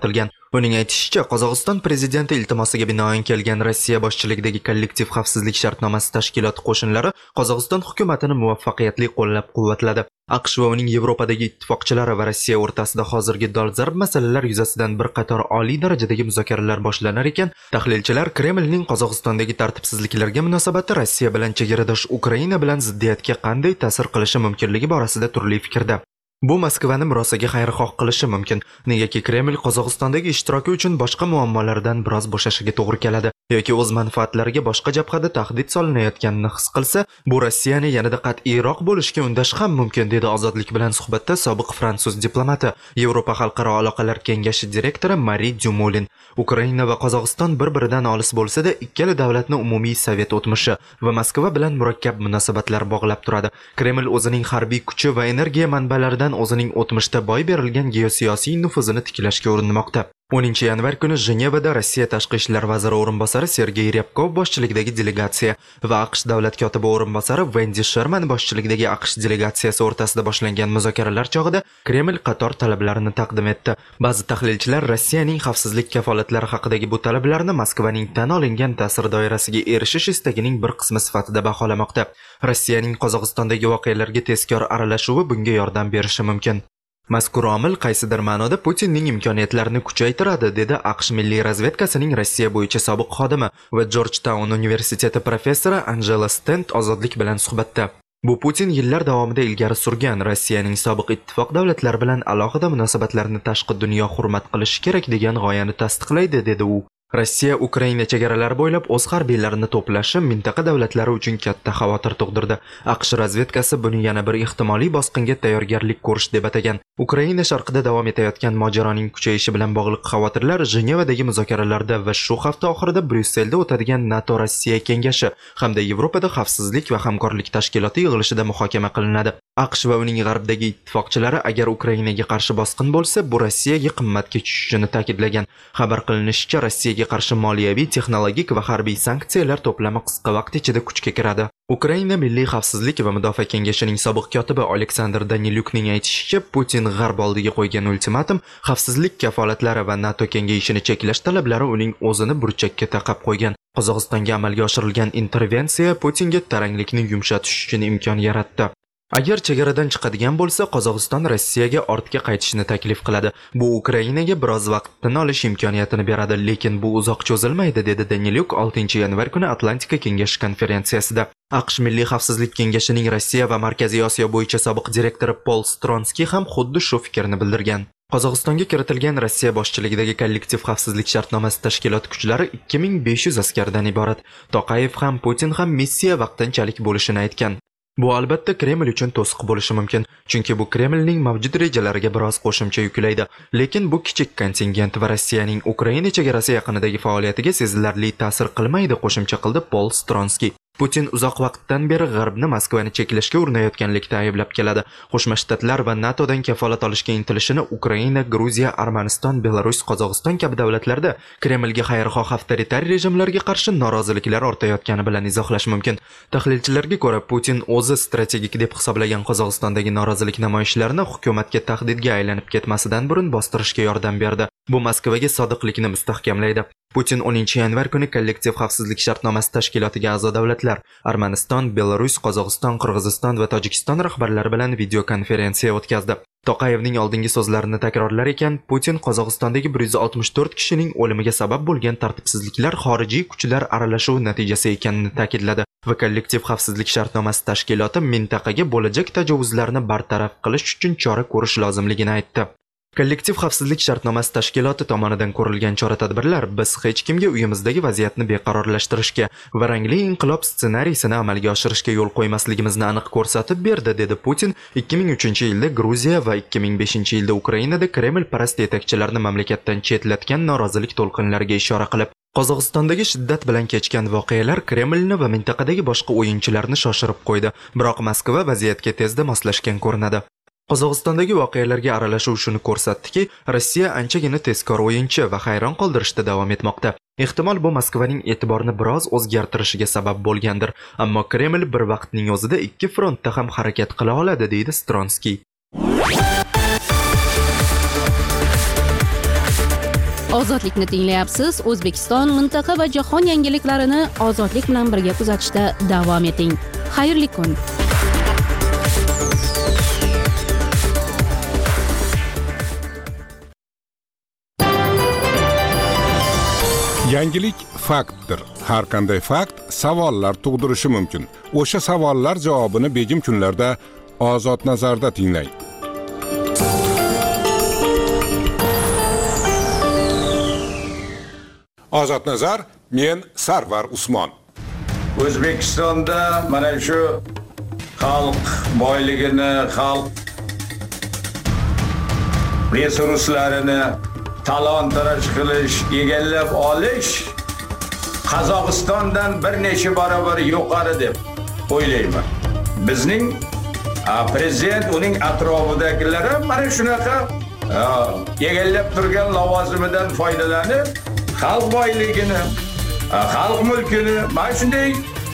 Uning aytishicha, Qozog'iston prezidenti iltimosiga binoan kelgan Rossiya boshchiligidagi kollektiv xavfsizlik shartnomasi tashkiloti qo'shinlari Qozog'iston hukumatini muvaffaqiyatli qo'llab-quvvatladi. AQSh va uning Yevropadagi ittifoqchilari va Rossiya o'rtasida hozirgi dolzarb masalalar yuzasidan bir qator oliy darajadagi muzokaralar boshlanar ekan, tahlilchilar Kremlning Qozog'istondagi tartibsizliklarga munosabati Rossiya bilan chegaradosh Ukraina bilan ziddiyatga qanday ta'sir qilishi mumkinligi borasida turli fikrda. Bu Moskvani murosaga xayrixoh qilishi mumkin, negaki Kreml Qozog'istondagi ishtiroki uchun boshqa muammolardan biroz bo'shashiga to'g'ri keladi yoki o'z manfaatlariga boshqa jabhada tahdid solinayotganini his qilsa, bu Rossiyani yanada qat'iyroq bo'lishga undash ham mumkin, dedi Ozodlik bilan suhbatda sobiq fransuz diplomati, Yevropa xalqaro aloqalar kengashi direktori Marie Dumolin. Ukraina va Qozog'iston bir-biridan olis bo'lsa-da, ikkala davlatni umumiy sovet o'tmishi va Moskva bilan murakkab munosabatlar bog'lab turadi. Kreml o'zining harbiy kuchi va energiya manbalaridan o'zining o'tmishda boy berilgan geosiyosiy nufuzini tiklashga urinmoqda. o'ninchi yanvar kuni Jenevada Rossiya tashqi ishlar vaziri o'rinbosari Sergey Ryabkov boshchiligidagi delegatsiya va AQSh davlat kotibi o'rinbosari Wendy Sherman boshchiligidagi AQSh delegatsiyasi o'rtasida boshlangan muzokaralar chog'ida Kreml qator talablarini taqdim etdi. Ba'zi tahlilchilar Rossiyaning xavfsizlik kafolatlari haqidagi bu talablarni Moskvaning tan olingan ta'sir doirasiga erishish istagining bir qismi sifatida baholamoqda. Rossiyaning Qozog'istondagi voqealarga tezkor aralashuvi bunga yordam berishi mumkin. Mazkur omil qaysidir ma'noda Putinning imkoniyatlarini kuchaytiradi, dedi AQSh milliy razvedkasining Rossiya bo'yicha sobiq xodimi va Georgetown universiteti professori Angela Stent Ozodlik bilan suhbatda. Bu Putin yillar davomida ilgari surgan Rossiyaning sobiq ittifoq davlatlari bilan alohida munosabatlarni tashqi dunyo hurmat qilishi kerak degan g'oyani tasdiqlaydi, dedi u. Rossiya Ukraina chegaralari bo'ylab o'z harbiylarini to'plashi mintaqa davlatlari uchun katta xavotir tug'dirdi. AQSh razvedkasi buni yana bir ehtimoliy bosqinga tayyorgarlik ko'rish deb atagan. Ukraina sharqida davom etayotgan mojaroning kuchayishi bilan bog'liq xavotirlar Jenevadagi muzokaralarda va shu hafta oxirida Bryusselda o'tadigan NATO Rossiya kengashi hamda Yevropada xavfsizlik va hamkorlik tashkiloti yig'ilishida muhokama qilinadi. AQSh va uning g'arbdagi ittifoqchilari agar Ukrainaga qarshi bosqin bo'lsa, bu Rossiyaga qimmatga tushishini ta'kidlagan. Xabar qilinishicha, Rossiyaga qarshi moliyaviy, texnologik va harbiy sanksiyalar to'plami qisqa vaqt ichida kuchga kiradi. Ukraina Milliy xavfsizlik va mudofaa kengashining sobiq kotibi Aleksandr Danilyukning aytishicha, Putin g'arb oldiga qo'ygan ultimatum, xavfsizlik kafolatlari va NATO kengayishini cheklash talablari uning o'zini burchakka taqab qo'ygan. Qozog'istonga amalga oshirilgan intervensiya Putinga taranglikni yumshatish uchun imkon yaratdi. Agar chegaradan chiqadigan bo'lsa, Qozog'iston Rossiyaga ortga qaytishni taklif qiladi. Bu Ukrainaga biroz vaqtni olish imkoniyatini beradi, lekin bu uzoq cho'zilmaydi, dedi Danilyuk oltinchi yanvar kuni Atlantika kengashi konferensiyasida. AQSh Milliy xavfsizlik kengashining Rossiya va Markaziy Osiyo bo'yicha sobiq direktori Paul Stronsky ham xuddi shu fikrni bildirgan. Qozog'istonga kiritilgan Rossiya boshchiligidagi kollektiv xavfsizlik shartnomasi tashkiloti kuchlari ikki ming besh yuz askardan iborat. Toqayev ham Putin ham missiya vaqtinchalik bo'lishini aytgan. Bu albatta Kreml uchun to'siq bo'lishi mumkin, chunki bu Kremlning mavjud rejalariga biroz qo'shimcha yuklaydi. Lekin bu kichik kontingent va Rossiyaning Ukraina chegarasi yaqinidagi faoliyatiga sezilarli ta'sir qilmaydi, qo'shimcha qildi Paul Stronsky. Putin uzoq vaqtdan beri G'arbni Moskvani cheklashga urinayotganlikda ayblab keladi. Qo'shma Shtatlar va NATOdan kafolat olishga intilishini Ukraina, Gruziya, Armaniston, Belarus, Qozog'iston kabi davlatlarda Kremlga xayrixoh avtoritar rejimlarga qarshi noroziliklar ortayotgani bilan izohlash mumkin. Tahlilchilarga ko'ra, Putin o'zi strategik deb hisoblagan Qozog'istondagi norozilik namoyishlarini hukumatga tahdidga aylanib ketmasidan burun bostirishga yordam berdi. Bu Moskvaga sodiqlikni mustahkamlaydi. Putin o'ninchi yanvar kuni kollektiv xavfsizlik shartnomasi tashkilotiga a'zo davlatlar Armaniston, Belarus, Qozog'iston, Qirg'iziston va Tojikiston rahbarlari bilan video konferensiya o'tkazdi. Toqayevning oldingi so'zlarini takrorlar ekan, Putin Qozog'istondagi bir yuz oltmish to'rt kishining o'limiga sabab bo'lgan tartibsizliklar xorijiy kuchlar aralashuvi natijasi ekanini ta'kidladi va kollektiv xavfsizlik shartnomasi tashkiloti mintaqaga bo'lajak tajovuzlarni bartaraf qilish uchun chora ko'rish lozimligini aytdi. Kollektiv xavfsizlik shartnomasi tashkiloti tomonidan ko'rilgan chora-tadbirlar biz hech kimga uyimizdagi vaziyatni beqarorlashtirishga va rangli inqilob ssenariysini amalga oshirishga yo'l qo'ymasligimizni aniq ko'rsatib berdi, dedi Putin ikki ming uchinchi yilda Gruziya va ikki ming beshinchi yilda Ukrainada Kreml parast yetakchilarni mamlakatdan chetlatgan norozilik to'lqinlariga ishora qilib, Qozog'istondagi shiddat bilan kechgan voqealar Kremlni va mintaqadagi boshqa o'yinchilarni shoshirib qo'ydi, biroq Moskva vaziyatga tezda moslashgan ko'rinadi. Qozog'istondagi voqealarga aralashuv shuni ko'rsatdiki, Rossiya anchagina tezkor o'yinchi va hayron qoldirishda davom etmoqda. Ehtimol bu Moskvaning e'tiborini biroz o'zgartirishiga sabab bo'lgandir, ammo Kreml bir vaqtning o'zida ikki frontda ham harakat qila oladi, deydi Stronsky. Ozodlikni tinglayapsiz. O'zbekiston, mintaqa va jahon yangiliklarini ozodlik bilan birga kuzatishda davom eting. Xayrli kun. Yangilik faktdir. Har qanday fakt savollar tug'dirishi mumkin. O'sha savollar javobini begim kunlarda Ozod nazarda tinglang. Ozod nazar, men Sarvar Usmon. O'zbekistonda mana shu xalq boyligini, xalq resurslarini talon-taroj qilish, egallab olish Qozog'istondan bir necha barobar yuqori deb o'ylayman. Bizning prezident, uning atrofidagilari mana shunaqa egallab turgan lavozimidan foydalanib, xalq boyligini, xalq mulkini mana shunday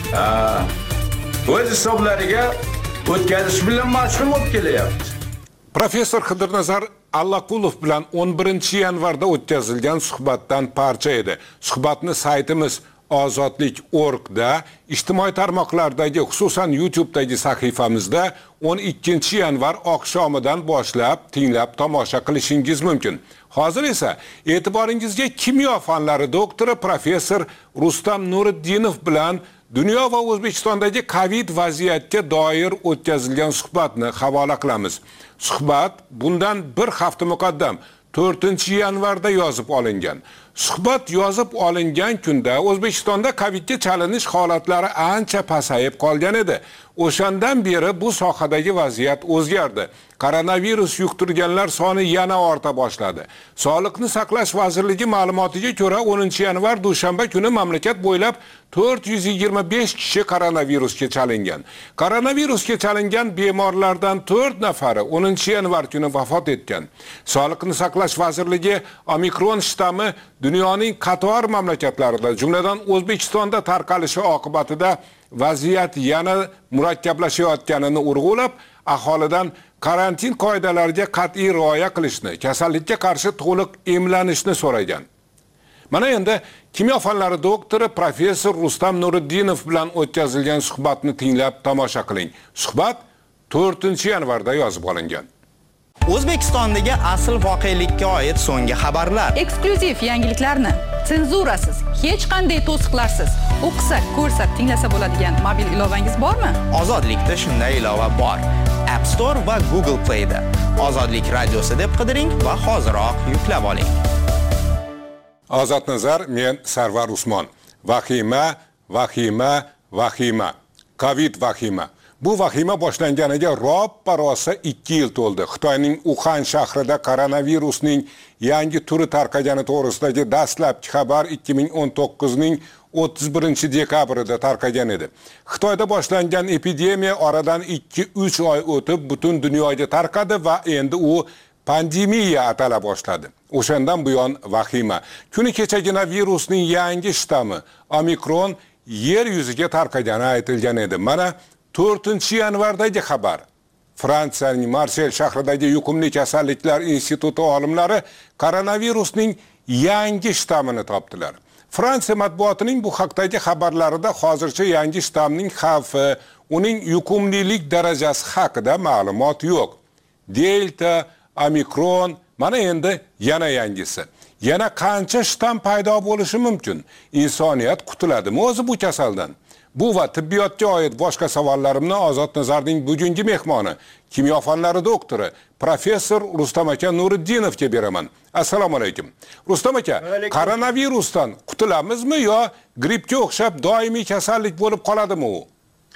o'z hisoblariga o'tkazish bilan mashg'ul bo'lib kelyapti. Professor Xidirnazar Allaqulov bilan o'n birinchi yanvarda o'tkazilgan suhbatdan parcha edi. Suhbatni saytimiz ozodlik nokta org da, ijtimoiy tarmoqlardagi, xususan YouTube'dagi sahifamizda o'n ikkinchi yanvar oqshomidan boshlab tinglab tomosha qilishingiz mumkin. Hozir esa e'tiboringizga kimyo fanlari doktori professor Rustam Nuriddinov bilan dunyo va O'zbekistondagi Covid vaziyatga doir o'tkazilgan suhbatni havola qilamiz. Suhbat bundan bir hafta muqaddam to'rtinchi yanvarda yozib olingan. Suhbat yozib olingan kunda O'zbekistonda Covidga chalinish holatlari ancha pasayib qolgan edi. O'shandan beri bu sohadagi vaziyat o'zgardi. Koronavirus yuqtirganlar soni yana orta boshladi. Sog'liqni saqlash vazirligi ma'lumotiga ko'ra o'ninchi yanvar dushanba kuni mamlakat bo'ylab to'rt yuz yigirma besh kishi koronavirusga chalingan. Koronavirusga chalingan bemorlardan to'rt nafari o'ninchi yanvar kuni vafot etgan. Sog'liqni saqlash vazirligi Omikron shtammi dunyoning qator mamlakatlarida, jumladan O'zbekistonda tarqalishi oqibatida vaziyat yana murakkablashayotganini urg'ulab, aholidan karantin qoidalariga qat'iy rioya qilishni, kasallikka qarshi to'liq emlanishni so'ragan. Mana endi kimyo fanlari doktori professor Rustam Nuriddinov bilan o'tkazilgan suhbatni tinglab tomosha qiling. Suhbat to'rtinchi yanvarda yozib olingan. O'zbekistondagi asl voqelikka oid so'nggi xabarlar. Eksklyuziv yangiliklarni senzurasiz, hech qanday to'siqlarsiz o'qisa, ko'rsa, tinglasa bo'ladigan mobil ilovangiz bormi? Ozodlikda shunday ilova bor. App Store va Google Play da. Ozodlik radiosi deb qidiring va hoziroq yuklab oling. Ozod nazar, men Sarvar Usmon. Vahima, vahima, vahima. Covid vahima. Bu vahima boshlanganiga roppa rosa ikki yil to'ldi. Xitoyning Uxan shahrida koronavirusning yangi turi tarqagani to'g'risidagi dastlabki xabar ikki ming o'n to'qqizning o'ttiz birinchi dekabrida tarqagan edi. Xitoyda boshlangan epidemiya oradan ikki uch oy o'tib butun dunyoga tarqadi va endi u pandemiya atala boshladi. O'shandan buyon vahima. Kuni kechagina virusning yangi shtammi Omikron yer yuziga tarqagani aytilgan edi. Mana to'rtinchi yanvardagi xabar. Fransiyaning Marsel shahridagi yuqumli kasalliklar instituti olimlari koronavirusning yangi shtammini topdilar. Fransiya matbuotining bu haqdagi xabarlarida hozircha yangi shtammning xavfi, uning yuqumlilik darajasi haqida ma'lumot yo'q. Delta, Omikron, mana endi yana yangisi. Yana qancha shtamm paydo bo'lishi mumkin? Insoniyat qutuladimi o'zi bu kasaldan? Bu va tibbiyotga oid boshqa savollarimni Ozod nazarning bugungi mehmoni, kimyo fanlari doktori, professor Rustam aka Nuriddinovga beraman. Assalomu alaykum. Rustam aka, koronavirusdan qutulamizmi yo grippga o'xshab doimiy kasallik bo'lib qoladimi u?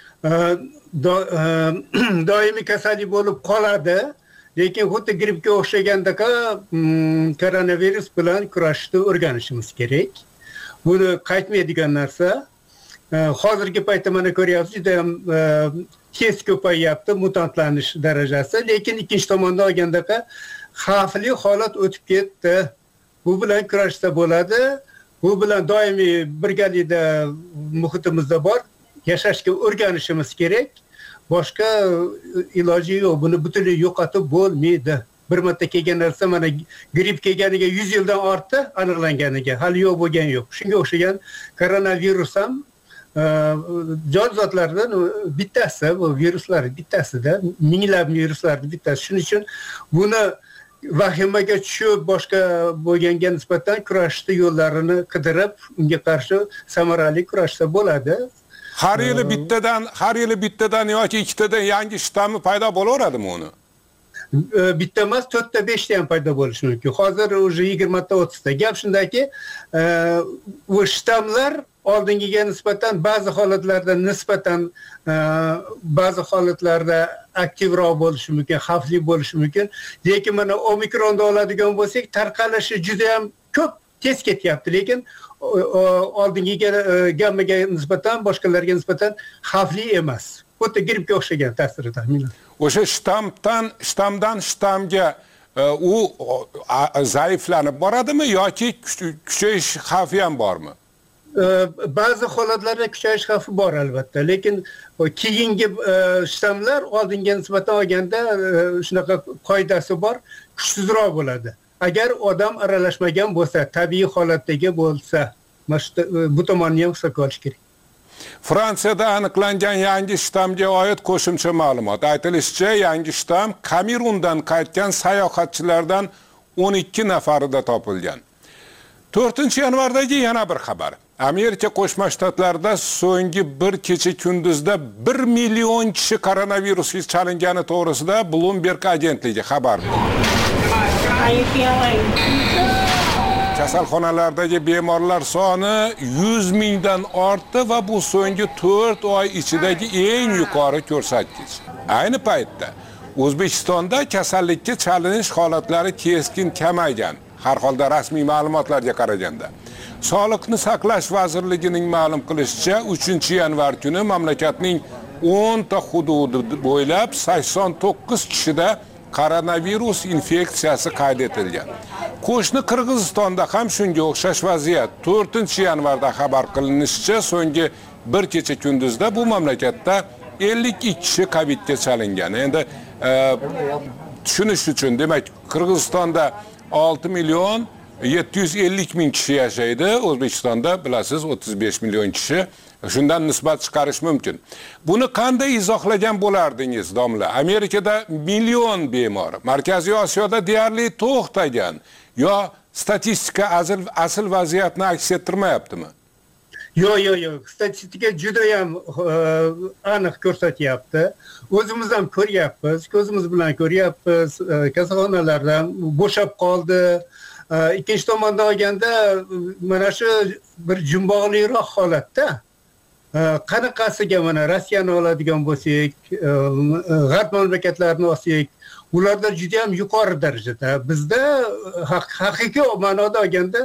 Doimiy kasallik bo'lib qoladi, lekin xuddi grippga o'xshagandaka koronavirus bilan kurashishni o'rganishimiz kerak. Buni qaytmaydigan narsa. Hozirgi paytda mana ko'ryapsiz, juda ham tez ko'payyapti mutantlanish darajasi, lekin ikkinchi tomondan olganda xavfli holat o'tib ketdi. Bu bilan kurashsa bo'ladi. Bu bilan doimiy birgalikda muhitimizda bor, yashashga o'rganishimiz kerak. Boshqa iloji yo'q. Buni butunlay yo'qotib bo'lmaydi. bir marta kelgan narsa mana gripp kelganiga yuz yildan ortdi aniqlanganiga, hali yo'q bo'lgan yo'q. Shunga o'xshagan koronavirus ham jonzotlardan bittasi, bu viruslar bittasida, minglab viruslarning bittasi. Shuning uchun buni vahimaga tushib boshqa bo'lganga nisbatan kurashishni yo'llarini qidirib, unga qarshi samarali kurashsa bo'ladi. Har yili bittadan, har yili bittadan yoki ikkitadan yangi shtammi paydo bo'laveradimi uni? Bitta emas, to'rtta, beshta ham paydo bo'lishi mumkin. Hozir уже yigirmata o'ttizta. Gap shundaki, u shtamlar oldingiga nisbatan ba'zi holatlarda nisbatan ba'zi holatlarda aktivroq bo'lishi mumkin, xavfli bo'lishi mumkin. Lekin mana omikronni oladigan bo'lsak, tarqalishi juda ham ko'p, tez ketyapti, lekin oldingiga gammaga nisbatan, boshqalarga nisbatan xavfli emas. Xuddi grippga o'xshagan ta'siri taxminan. O'sha shtammdan shtamdan shtamga u zaiflanib boradimi yoki kuchayish xavfi ham bormi? Ba'zi holatlarda kuchayish xavfi bor albatta, lekin keyingi shtamlar oldinga nisbatan olganda shunaqa qoidasi bor, kuchsizroq bo'ladi. Agar odam aralashmagan bo'lsa, tabiiy holatdagi bo'lsa, bu tomonni ham hisobga olish kerak. Fransiyada aniqlangan yangi shtamga oid qo'shimcha ma'lumot. Aytilishicha, yangi shtam Kamerundan qaytgan sayohatchilardan o'n ikki nafarida topilgan. to'rtinchi yanvardagi yana bir xabar. Amerika Qo'shma Shtatlarida so'nggi bir kecha kunduzda bir million kishi koronavirusga chalingani to'g'risida Bloomberg agentligi xabar berdi. Kasalxonalardagi bemorlar soni yuz mingdan ortdi va bu so'nggi to'rt oy ichidagi eng yuqori ko'rsatkich. Ayni paytda O'zbekistonda kasallikka chalinish holatlari keskin kamaygan. Har holda rasmiy ma'lumotlarga qaraganda. Sog'liqni saqlash vazirligining ma'lum qilishicha, uchinchi yanvar kuni mamlakatning o'nta hududi bo'ylab sakson to'qqiz kishida koronavirus infeksiyasi qayd etilgan. Qo'shni Qirg'izistonda ham shunga o'xshash vaziyat. to'rtinchi yanvarda xabar qilinishicha, so'nggi bir kecha kunduzda bu mamlakatda ellik ikki kishi Covidga chalingan. Endi tushunish uchun, demak, Qirg'izistonda olti million yetti yuz ellik ming kishi yashaydi. O'zbekistonda bilasiz o'ttiz besh million kishi. Shundan nisbat chiqarish mumkin. Buni qanday izohlagan bo'lardingiz, domla? Amerikada million bemor, Markaziy Osiyoda deyarli to'xtagan. Yo statistika asl asl vaziyatni aks ettirmayaptimi? Yo'q, yo'q, yo'q. Statistika juda ham aniq ko'rsatyapti. O'zimiz ham ko'ryapmiz, ko'zimiz bilan ko'ryapmiz. Kasalxonalardan bo'shab qoldi. Ikkinchi tomondan olganda mana shu bir jumboqliroq holatda. Qanaqasiga mana Rossiyani oladigan bo'lsak, g'arb mamlakatlarini olsak, ularda juda ham yuqori darajada. Bizda haqiqiy ma'noda olganda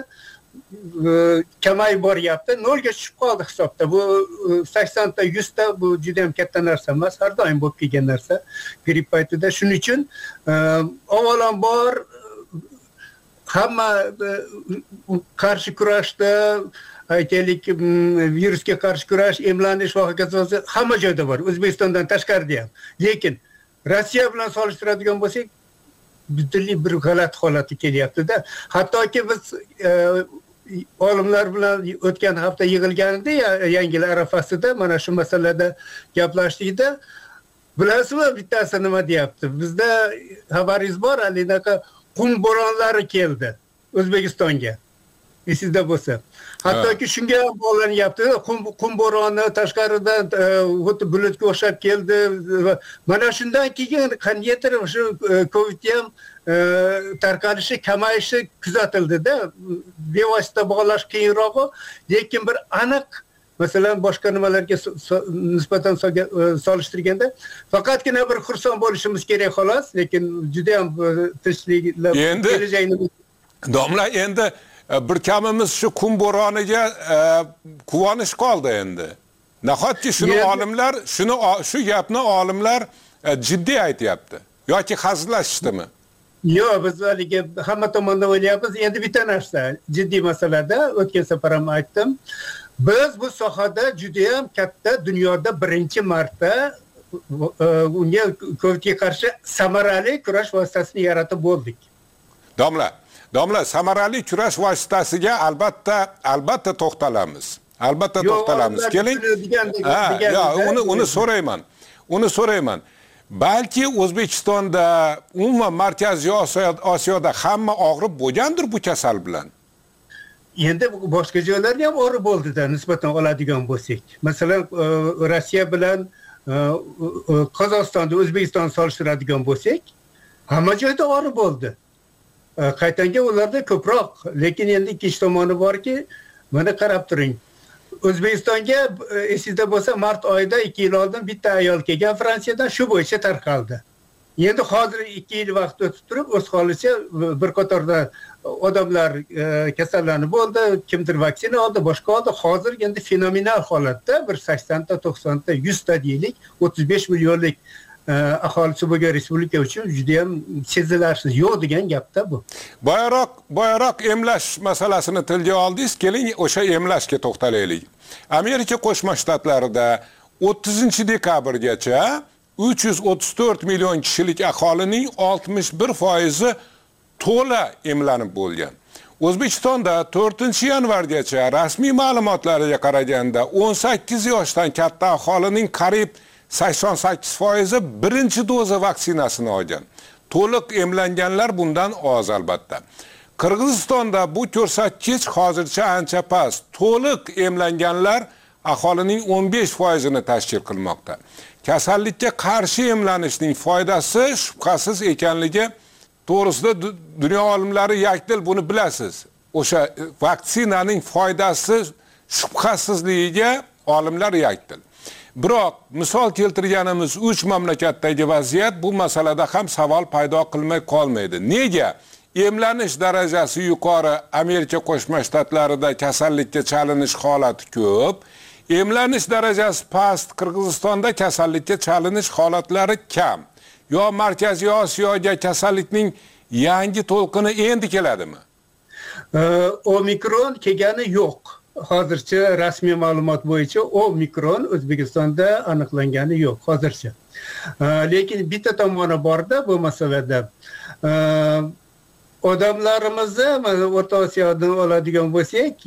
kamayib boryapti, nolga tushib qoldi hisobda. Bu saksonta, yuzta bu juda ham katta narsa emas, har doim bo'lib kelgan narsa gripp paytida. Shuning uchun avvalambor hamma qarshi kurashda, aytaylik, virusga qarshi kurash, emlanish va hokazo hamma joyda bor, O'zbekistondan tashqarida ham. Lekin Rossiya bilan solishtiradigan bo'lsak, butunlay bir g'alati holatga kelyapti-da. Hattoki biz olimlar bilan o'tgan hafta yig'ilganida, yangi yil arafasida mana shu masalada gaplashdikda, bilasizmi bittasi nima deyapti? Bizda xabaringiz bor, alinaqa qum bo'ronlari keldi O'zbekistonga. Esingizda bo'lsa. Hattoki shunga ham bog'lanyapti. Qum qum bo'roni tashqaridan xuddi bulutga o'xshab keldi. Mana shundan keyin qandaydir shu Covid ham tarqalishi, kamayishi kuzatildi-da. Bevosita bog'lash qiyinroq, lekin bir aniq, masalan, boshqa nimalarga nisbatan solishtirganda faqatgina bir xursand bo'lishimiz kerak xolos, lekin juda ham tinchliklar kelajakni. Domla, endi bir kamimiz shu qum bo'roniga quvonish qoldi endi. Nahotki shuni olimlar, shuni shu gapni olimlar jiddiy aytyapti yoki hazillashdimi? Yo'q, biz haligi hamma tomondan o'ylayapmiz. Endi bitta narsa, jiddiy masalada o'tgan safar ham aytdim. Biz bu sohada juda ham katta, dunyoda birinchi marta unga kovidga qarshi samarali kurash vositasini yaratib bo'ldik. Domla, domla samarali kurash vositasiga albatta albatta to'xtalamiz. Albatta to'xtalamiz. Keling. Ha, yo, uni uni so'rayman. Uni so'rayman. Balki O'zbekistonda, umuman Markaziy Osiyoda hamma og'rib bo'lgandir bu kasal bilan. Endi boshqa joylarda ham og'rib bo'ldi-da, nisbatan oladigan bo'lsak. Masalan, Rossiya bilan Qozog'istonni, O'zbekistonni solishtiradigan bo'lsak, hamma joyda og'rib bo'ldi. Qaytanga ularda ko'proq, lekin endi ikkinchi tomoni borki, mana qarab turing. O'zbekistonga esingizda bo'lsa, mart oyida ikki yil oldin bitta ayol kelgan Fransiyadan, shu bo'yicha tarqaldi. Endi hozir ikki yil vaqt o'tib turib, o'z holicha bir qatorda odamlar kasallanib bo'ldi, kimdir vaksina oldi, boshqa oldi. Hozir endi fenomenal holatda bir saksonta, to'qsonta, yuzta deylik, o'ttiz besh millionlik aholisi bo'lgan respublika uchun juda ham sezilarsiz yo'q degan gapda bu. Boyaroq, boyaroq emlash masalasini tilga oldingiz. Keling, o'sha emlashga to'xtalaylik. Amerika Qo'shma Shtatlarida o'ttizinchi dekabrgacha uch yuz o'ttiz to'rt million kishilik aholining oltmish bir foizi to'la emlanib bo'lgan. O'zbekistonda to'rtinchi yanvargacha rasmiy ma'lumotlarga qaraganda o'n sakkiz yoshdan katta aholining qariyb sakson sakkiz foizi birinchi doza vaksinasini olgan. To'liq emlanganlar bundan oz albatta. Qirg'izistonda bu ko'rsatkich hozircha ancha past. To'liq emlanganlar aholining o'n besh foizini tashkil qilmoqda. Kasallikka qarshi emlanishning foydasi shubhasiz ekanligi to'g'risida dunyo olimlari yakdil buni bilasiz. O'sha vaksinaning foydasi shubhasizligiga olimlar yakdil. Biroq misol keltirganimiz uch mamlakatdagi vaziyat bu masalada ham savol paydo qilmay qolmaydi. Nega emlanish darajasi yuqori Amerika Qo'shma Shtatlarida kasallikka chalinish holati ko'p, emlanish darajasi past Qirg'izistonda kasallikka chalinish holatlari kam? Yo Markaziy Osiyoga kasallikning yangi to'lqini endi keladimi? Omikron kelgani yo'q. Hozircha rasmiy ma'lumot bo'yicha Omikron O'zbekistonda aniqlangani yo'q hozircha. Lekin bitta tomoni borda bu masalada. Odamlarimizni O'rta Osiyodan oladigan bo'lsak,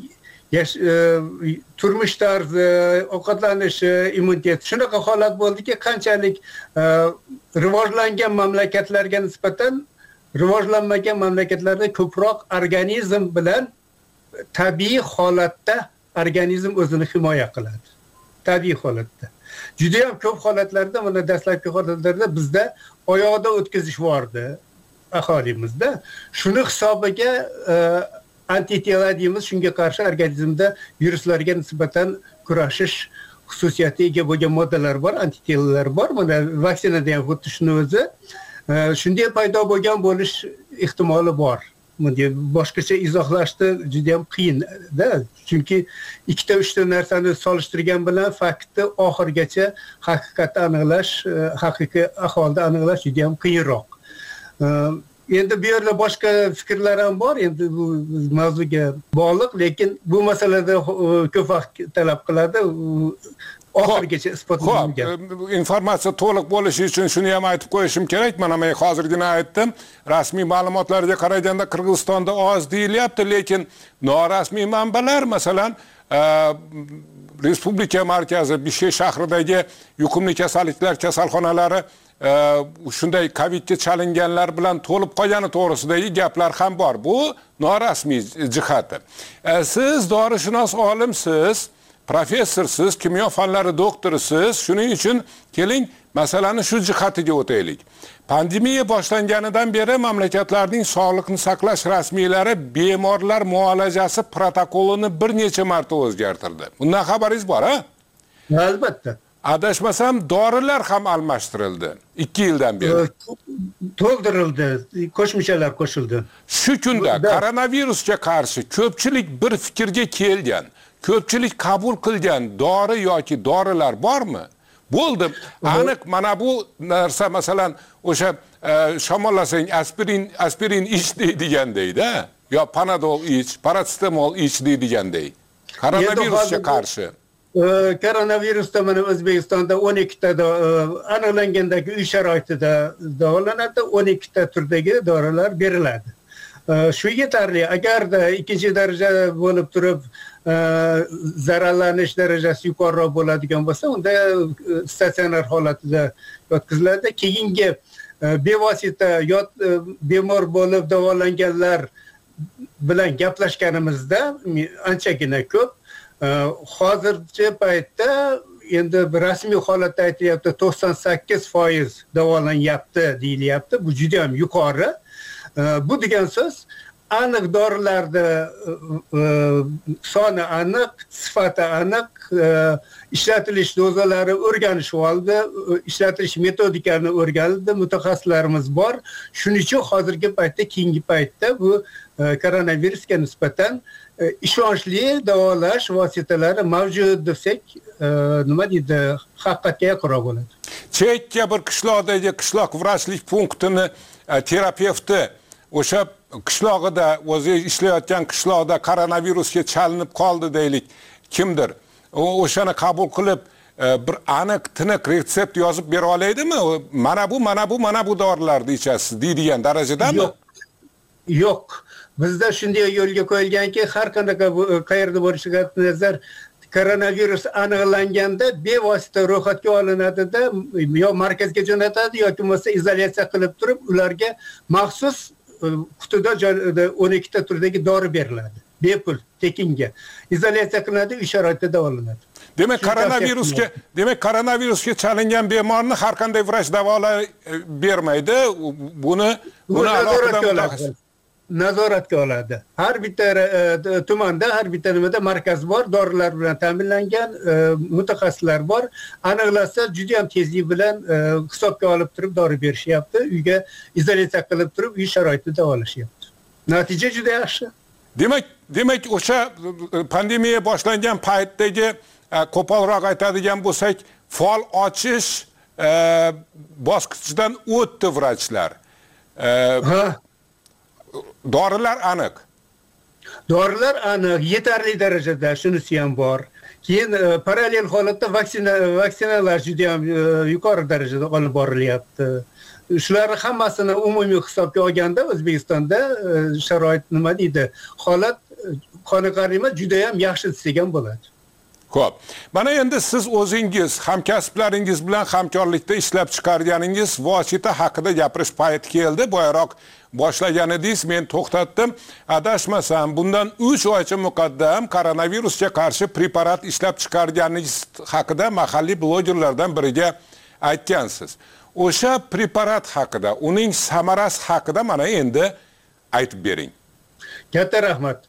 turmush tarzi, ovqatlanishi, immunitet shunaqa holat bo'ldiki, qanchalik rivojlangan mamlakatlarga nisbatan rivojlanmagan mamlakatlarda ko'proq organizm bilan tabiiy holatda organizm o'zini himoya qiladi. Tabiiy holatda. Juda ham ko'p holatlarda, mana dastlabki holatlarda bizda oyoqda o'tkazish bordi aholimizda. Shuni hisobiga antitela deymiz, shunga qarshi organizmda viruslarga nisbatan kurashish xususiyatiga ega bo'lgan moddalar bor, antitelalar bor. Mana vaksinada ham xuddi shuni o'zi shunday paydo bo'lgan bo'lish ehtimoli bor. Bunday boshqacha izohlashni juda ham qiyin-da. Chunki ikkita uchta narsani solishtirgan bilan faktni oxirgacha haqiqatni aniqlash, haqiqiy ahvolda aniqlash juda ham qiyinroq. Endi bu yerda boshqa fikrlar ham bor, endi bu mavzuga bog'liq, lekin bu masalada ko'p vaqt talab qiladi. Oxirgacha isbotlangan. Informatsiya to'liq bo'lishi uchun shuni ham aytib qo'yishim kerak. Mana men hozirgina aytdim. Rasmiy ma'lumotlarga qaraganda Qirg'izistonda oz deyilyapti, lekin norasmiy manbalar, masalan, Respublika markazi Bishkek shahridagi yuqumli kasalliklar kasalxonalari shunday Covidga chalinganlar bilan to'lib qolgani to'g'risidagi gaplar ham bor. Bu norasmiy jihati. Siz dorishunos olimsiz, professorsiz, kimyo fanlari doktorisiz. Shuning uchun keling masalani shu jihatiga o'taylik. Pandemiya boshlanganidan beri mamlakatlarning sog'liqni saqlash rasmiylari bemorlar muolajasi protokolini bir necha marta o'zgartirdi. Bundan xabaringiz bor, ha? Albatta. Adashmasam dorilar ham almashtirildi ikki yildan beri. To'ldirildi, qo'shimchalar qo'shildi. Shu kunda koronavirusga qarshi ko'pchilik bir fikrga kelgan, ko'pchilik qabul qilgan dori yoki dorilar bormi? Bo'ldi. Aniq mana bu narsa, masalan, o'sha shamollasang aspirin, aspirin ich deydigandayda, yo panadol ich, paracetamol ich deydigandey. Koronavirusga qarshi. koronavirusda mana O'zbekistonda o'n ikkita aniqlangandagi uy sharoitida davolanadi, o'n ikkita turdagi dorilar beriladi. Shu yetarli. Agarda ikkinchi daraja bo'lib turib zararlanish darajasi yuqoriroq bo'ladigan bo'lsa, unda statsionar holatida yotqiziladi. Keyingi bevosita yot bemor bo'lib davolanganlar bilan gaplashganimizda anchagina ko'p. Hozirgi paytda endi rasmiy holatda aytilyapti to'qson sakkiz foiz davolanyapti deyilyapti. Bu juda ham yuqori. Bu degan so'z aniq dorilarda soni aniq, sifati aniq, ishlatilish dozalari o'rganishib oldi, ishlatilish metodikani o'rganildi, mutaxassislarimiz bor. Shuning uchun hozirgi paytda, keyingi paytda bu koronavirusga nisbatan ishonchli davolash vositalari mavjud desak, nima deydi, haqiqatga yaqinroq bo'ladi. Chekka bir qishloqdagi qishloq vrachlik punktini terapevti o'sha qishlog'ida, o'zi ishlayotgan qishloqda koronavirusga chalinib qoldi deylik, kimdir. O'shani qabul qilib bir aniq, tiniq retsept yozib bera oladimi? Mana bu, mana bu, mana bu dorilarni ichasiz deydigan darajadami? Yo'q. Yo'q. Bizda shunday yo'lga qo'yilganki, har qanaqa qayerda bo'lishiga nazar koronavirus aniqlanganda bevosita ro'yxatga olinadi-da, yo markazga jo'natadi yoki bo'lmasa izolyatsiya qilib turib, ularga maxsus qutida o'n ikkita turdagi dori beriladi. Bepul, tekinga. Izolyatsiya qilinadi, uy sharoitida davolanadi. Demak, koronavirusga, demak koronavirusga chalingan bemorni har qanday vrach davolay bermaydi. Buni buni alohida mutaxassis nazoratga oladi. Har bitta tumanda, har bitta nimada markaz bor, dorilar bilan ta'minlangan mutaxassislar bor. Aniqlasa juda ham tezlik bilan hisobga olib turib dori berishyapti, uyga izolyatsiya qilib turib uy sharoitida davolashyapti. Natija juda yaxshi. Demak, demak o'sha pandemiya boshlangan paytdagi qo'polroq aytadigan bo'lsak, faol ochish bosqichidan o'tdi vrachlar. Ha. Dorilar aniq. Dorilar aniq, yetarli darajada, shunisi ham bor. Keyin parallel holatda vaksina vaksinalar juda ham yuqori darajada olib borilyapti. Shular hammasini umumiy hisobga olganda O'zbekistonda sharoit nima deydi? Holat qoniqarli, juda ham yaxshi desak ham bo'ladi. Xo'p. Mana endi siz o'zingiz hamkasblaringiz bilan hamkorlikda ishlab chiqarganingiz vosita haqida gapirish payti keldi. Boyaroq boshlagan edingiz, men to'xtatdim. Adashmasam, bundan uch oycha muqaddam koronavirusga qarshi preparat ishlab chiqarganingiz haqida mahalliy blogerlardan biriga aytgansiz. O'sha preparat haqida, uning samarasi haqida mana endi aytib bering. Katta rahmat.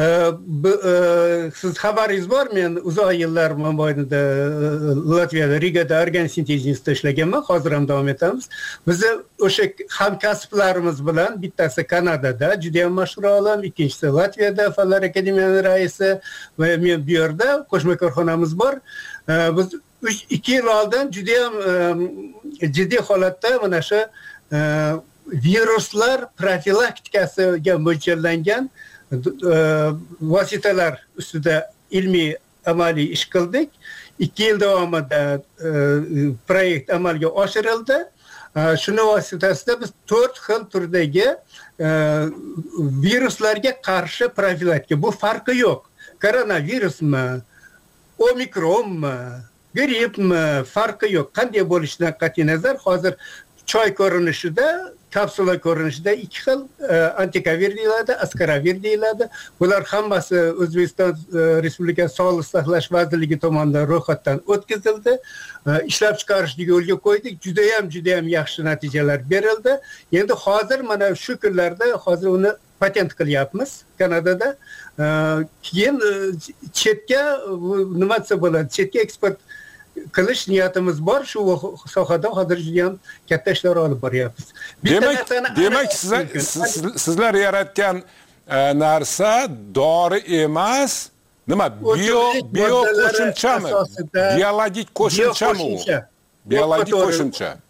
Siz xabaringiz bor, men uzoq yillar mobaynida Latviyada, Rigada organ sintezida ishlaganman, hozir ham davom etamiz. Biz o'sha hamkasblarimiz bilan bittasi Kanadada, juda ham mashhur olim, ikkinchisi Latviyada, Fanlar akademiyasining raisi va men bu yerda qo'shma korxonamiz bor. Biz ikki yil oldin juda ham jiddiy holatda mana shu viruslar profilaktikasiga mo'ljallangan vositalar ustida ilmiy amaliy ish qildik. ikki yil davomida proyekt amalga oshirildi. Shuni vositasida biz to'rt xil turdagi viruslarga qarshi profilaktika. Bu farqi yo'q. Koronavirusmi, omikronmi, grippmi, farqi yo'q. Qanday bo'lishidan qat'iy nazar hozir choy ko'rinishida, kapsula ko'rinishida ikki xil antikavir deyiladi, askaravir deyiladi. Bular hammasi O'zbekiston Respublikasi Sog'liqni saqlash vazirligi tomonidan ro'yxatdan o'tkazildi. Ishlab chiqarishni yo'lga qo'ydik. Juda ham, juda ham yaxshi natijalar berildi. Endi hozir mana shu kunlarda hozir uni patent qilyapmiz Kanadada. Keyin chetga nima desa bo'ladi? Chetga eksport qilish niyatimiz bor. Shu sohada hozir juda ham katta ishlar olib boryapmiz. Demak, demak sizlar yaratgan narsa dori emas, nima? Bio bio qo'shimchami? Biologik qo'shimchami u? Biologik qo'shimcha.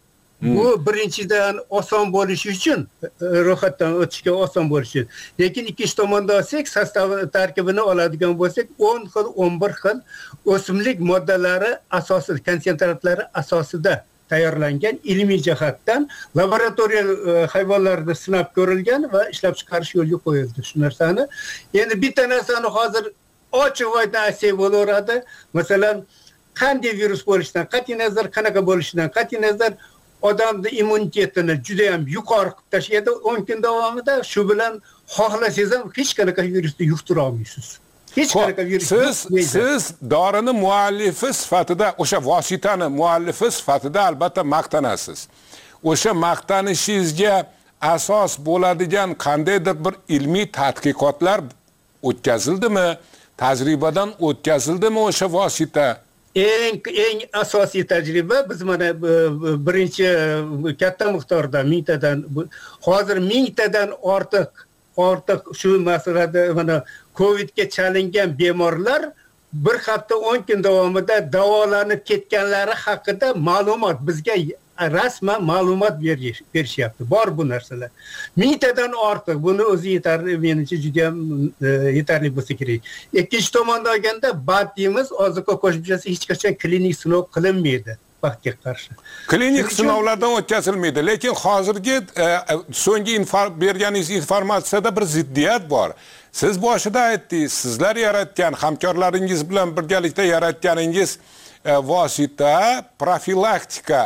Bu birinchidan oson bo'lishi uchun, ro'yxatdan o'tishga oson bo'lishi uchun. Lekin ikkinchi tomonda olsak, sostav tarkibini oladigan bo'lsak, o'n xil, o'n bir xil o'simlik moddalari asosida, konsentratlari asosida tayyorlangan ilmiy jihatdan laboratoriya hayvonlarda sinab ko'rilgan va ishlab chiqarish yo'lga qo'yildi shu narsani. Endi bitta narsani hozir ochiq oydin aytsak bo'laveradi. Masalan, qanday virus bo'lishidan qat'iy nazar, qanaqa bo'lishidan qat'iy nazar odamning immunitetini juda ham yuqori qilib tashlaydi. o'n kun davomida shu bilan xohlasangiz ham hech qanaqa virusni yuqtira olmaysiz. Hech qanaqa virus. Siz siz dorini muallifi sifatida, o'sha vositani muallifi sifatida albatta maqtanasiz. O'sha maqtanishingizga asos bo'ladigan qandaydir bir ilmiy tadqiqotlar o'tkazildimi? Tajribadan o'tkazildimi o'sha vosita? Eng eng asosiy tajriba biz mana birinchi katta miqdorda mingtadan hozir mingtadan ortiq ortiq shu masalada mana Covidga chalingan bemorlar bir hafta o'n kun davomida davolanib ketganlari haqida ma'lumot bizga rasman ma'lumot berishyapti. Bor bu narsalar. Mingtadan ortiq. Buni o'zi yetarli, menimcha juda ham yetarli bo'lsa kerak. Ikkinchi tomondan olganda bat deymiz, oziqa qo'shimchasi hech qachon klinik sinov qilinmaydi baxtga qarshi. Klinik sinovlardan o'tkazilmaydi, lekin hozirgi so'nggi berganingiz informatsiyada bir ziddiyat bor. Siz boshida aytdingiz, sizlar yaratgan, hamkorlaringiz bilan birgalikda yaratganingiz vosita profilaktika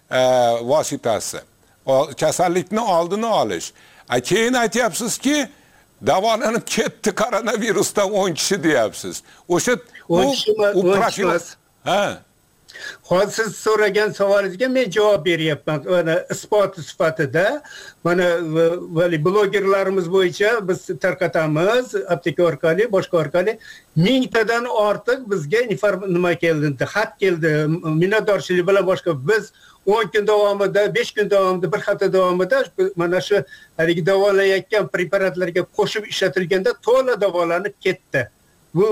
vositasi, kasallikni oldini olish. Keyin aytyapsizki, davolanib ketdi koronavirusdan o'n kishi deyapsiz. O'sha u profilaktika. Ha. Hozir siz so'ragan savolingizga men javob beryapman. Mana isbot sifatida, mana vali blogerlarimiz bo'yicha biz tarqatamiz, apteka orqali, boshqa orqali mingtadan ortiq bizga nima keldi, xat keldi, minnatdorchilik bilan boshqa biz o'n kun davomida, besh kun davomida, bir hafta davomida mana shu haligi davolayotgan preparatlarga qo'shib ishlatilganda to'la davolanib ketdi. Bu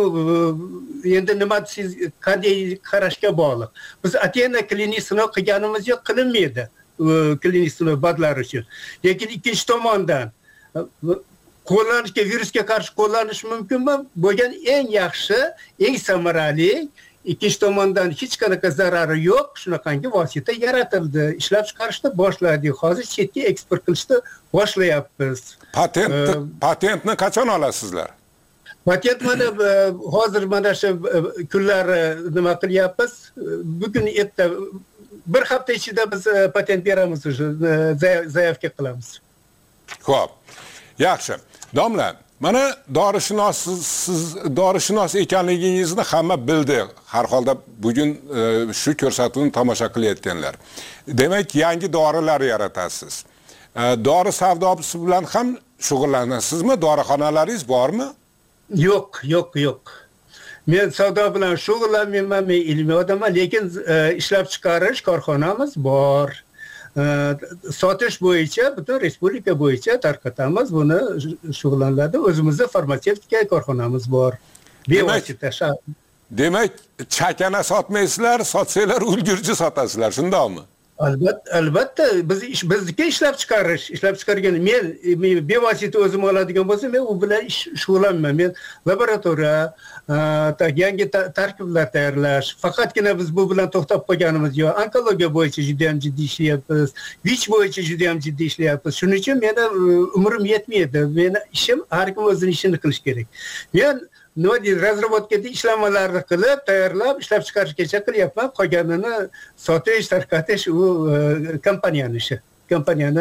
endi nima siz qanday qarashga bog'liq. Biz atena klinik sinov qilganimiz yo'q, qilinmaydi klinik sinov badlar uchun. Lekin ikkinchi tomondan qo'llanishga, virusga qarshi qo'llanish mumkinmi? Bo'lgan eng yaxshi, eng samarali, ikkinchi tomondan hech qanaqa zarari yo'q, shunaqangi vosita yaratildi, ishlab chiqarishni boshladik. Hozir chetga eksport qilishni boshlayapmiz. Patent patentni qachon olasizlar? Patent mana hozir mana shu kunlari nima qilyapmiz? Bugun erta bir hafta ichida biz patent beramiz, o'sha zaявка qilamiz. Xo'p. Yaxshi. Domla, mana dorishunos siz dorishunos ekanligingizni hamma bildi. Har holda bugun shu ko'rsatuvni tomosha qilayotganlar. Demak, yangi dorilar yaratasiz. Dori savdosi bilan ham shug'ullanasizmi? Dorixonalaringiz bormi? Yo'q, yo'q, yo'q. Men savdo bilan shug'ullanmayman, men ilmiy odamman, lekin ishlab chiqarish korxonamiz bor. Sotish bo'yicha butun respublika bo'yicha tarqatamiz, buni shug'ullanadi. O'zimizda farmatsevtika korxonamiz bor. Bevosita. Demak, chakana sotmaysizlar, sotsanglar ulgurji sotasizlar, shundaqmi? Albatta, albatta biz ish bizniki ishlab chiqarish, ishlab chiqargan men bevosita o'zim oladigan bo'lsam, men u bilan shug'ullanmayman. Men laboratoriya, yangi tarkiblar tayyorlash, faqatgina biz bu bilan to'xtab qolganimiz yo'q. Onkologiya bo'yicha juda ham jiddiy ishlayapmiz, vich bo'yicha juda ham jiddiy ishlayapmiz. Shuning uchun meni umrim yetmaydi. Meni ishim har kim o'zining ishini qilish kerak. Men nima deydi, razrabotkada ishlanmalarni qilib, tayyorlab, ishlab chiqarishgacha qilyapman. Qolganini sotish, tarqatish u kompaniyani ishi. Kompaniyani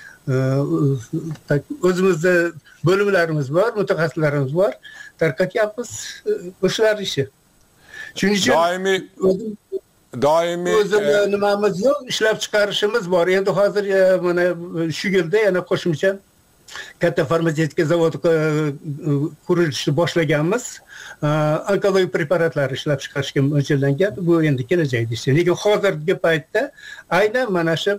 o'zimizda bo'limlarimiz bor, mutaxassislarimiz bor, tarqatyapmiz, o'shalar ishi. Shuning uchun doimiy doimiy o'zimizda nimamiz yo'q, ishlab chiqarishimiz bor. Endi hozir mana shu yilda yana qo'shimcha katta farmatsevtika zavodi qurilishni boshlaganmiz. Onkologik preparatlar ishlab chiqarishga mo'ljallangan. Bu endi kelajakda ish. Lekin hozirgi paytda aynan mana shu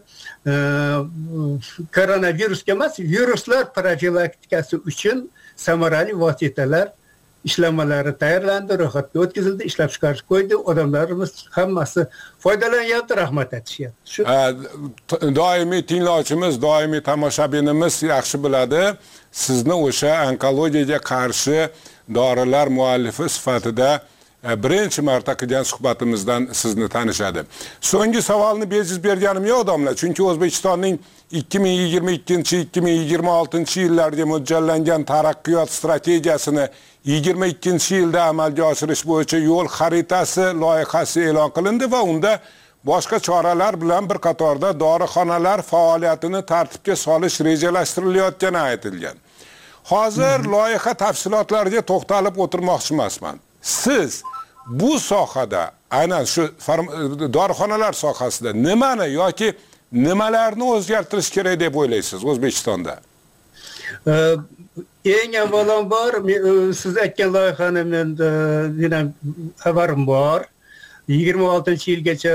koronavirusga emas, viruslar profilaktikasi uchun samarali vositalar ishlanmalari tayyorlandi, ro'yxatga o'tkazildi, ishlab chiqarish qo'ydi. Odamlarimiz hammasi foydalanyapti, rahmat aytishyapti. Shu doimiy tinglovchimiz, doimiy tomoshabinimiz yaxshi biladi. Sizni o'sha onkologiyaga qarshi dorilar muallifi sifatida birinchi marta qilgan suhbatimizdan sizni tanishadi. So'nggi savolni bejiz berganim yo'q domla, chunki O'zbekistonning ikki ming yigirma ikkinchi ikki ming yigirma oltinchi yillarga mo'ljallangan taraqqiyot strategiyasini yigirma ikkinchi yilda amalga oshirish bo'yicha yo'l xaritasi loyihasi e'lon qilindi va unda boshqa choralar bilan bir qatorda dorixonalar faoliyatini tartibga solish rejalashtirilayotgani aytilgan. Hozir loyiha tafsilotlariga to'xtalib o'tirmoqchi emasman. Siz bu sohada, aynan shu dorixonalar sohasida nimani yoki nimalarni o'zgartirish kerak deb o'ylaysiz O'zbekistonda? Eng avvalambor siz aytgan loyihani men xabarim bor. yigirma oltinchi yilgacha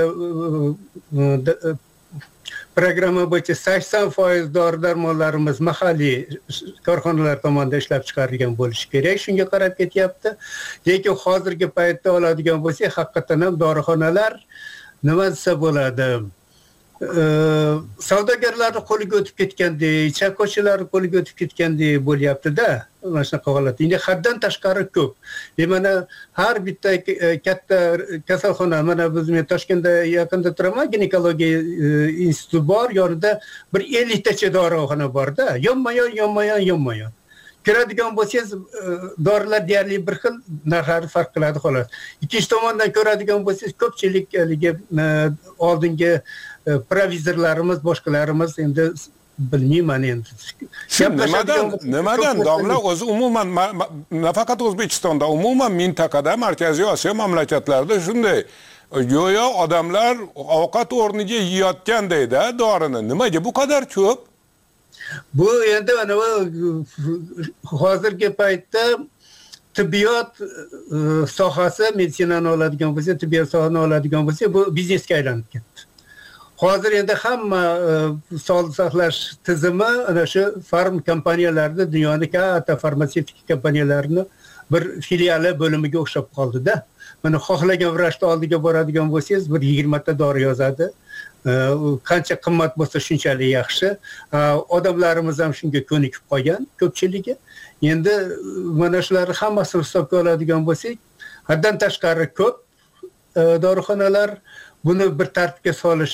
programma bo'yicha sakson foiz dori-darmonlarimiz mahalliy korxonalar tomonidan ishlab chiqarilgan bo'lishi kerak. Shunga qarab ketyapti. Lekin hozirgi paytda oladigan bo'lsak, haqiqatan ham dorixonalar nima desa bo'ladi? Savdogarlarning qo'liga o'tib ketgandek, chakkochilarning qo'liga o'tib ketgandek bo'lyapti-da. Mana shunaqa holat. Endi haddan tashqari ko'p. Mana har bitta katta kasalxona, mana biz men Toshkentda yaqinda turaman, ginekologiya instituti bor, yonida bir ellik tacha dorixona bor-da. Yonma-yon, yonma-yon, yonma-yon. Ko'radigan bo'lsangiz, dorilar deyarli bir xil, narxlari farq qiladi xolos. Ikkinchi tomondan ko'radigan bo'lsangiz, ko'pchilik haligi oldingi provizorlarimiz, boshqalarimiz endi bilmayman endi. Nimadan, nimadan domla o'zi umuman nafaqat O'zbekistonda, umuman mintaqada, Markaziy Osiyo mamlakatlarida shunday go'yo odamlar ovqat o'rniga yeyotgandek-da dorini. Nimaga bu qadar ko'p? Bu endi ana hozirgi paytda tibbiyot sohasi, meditsinani oladigan bo'lsa, tibbiyot sohasini oladigan bo'lsa, bu biznesga aylanib ketdi. Hozir endi hamma sog'liqni saqlash tizimi ana shu farm kompaniyalarida, dunyoning katta farmatsevtik kompaniyalarini bir filiali bo'limiga o'xshab qoldi-da. Mana xohlagan vrachni oldiga boradigan bo'lsangiz, bir yigirma ta dori yozadi. Qancha qimmat bo'lsa shunchalik yaxshi. Odamlarimiz ham shunga ko'nikib qolgan, ko'pchiligi. Endi mana shularni hammasini hisobga oladigan bo'lsak, haddan tashqari ko'p dorixonalar, buni bir tartibga solish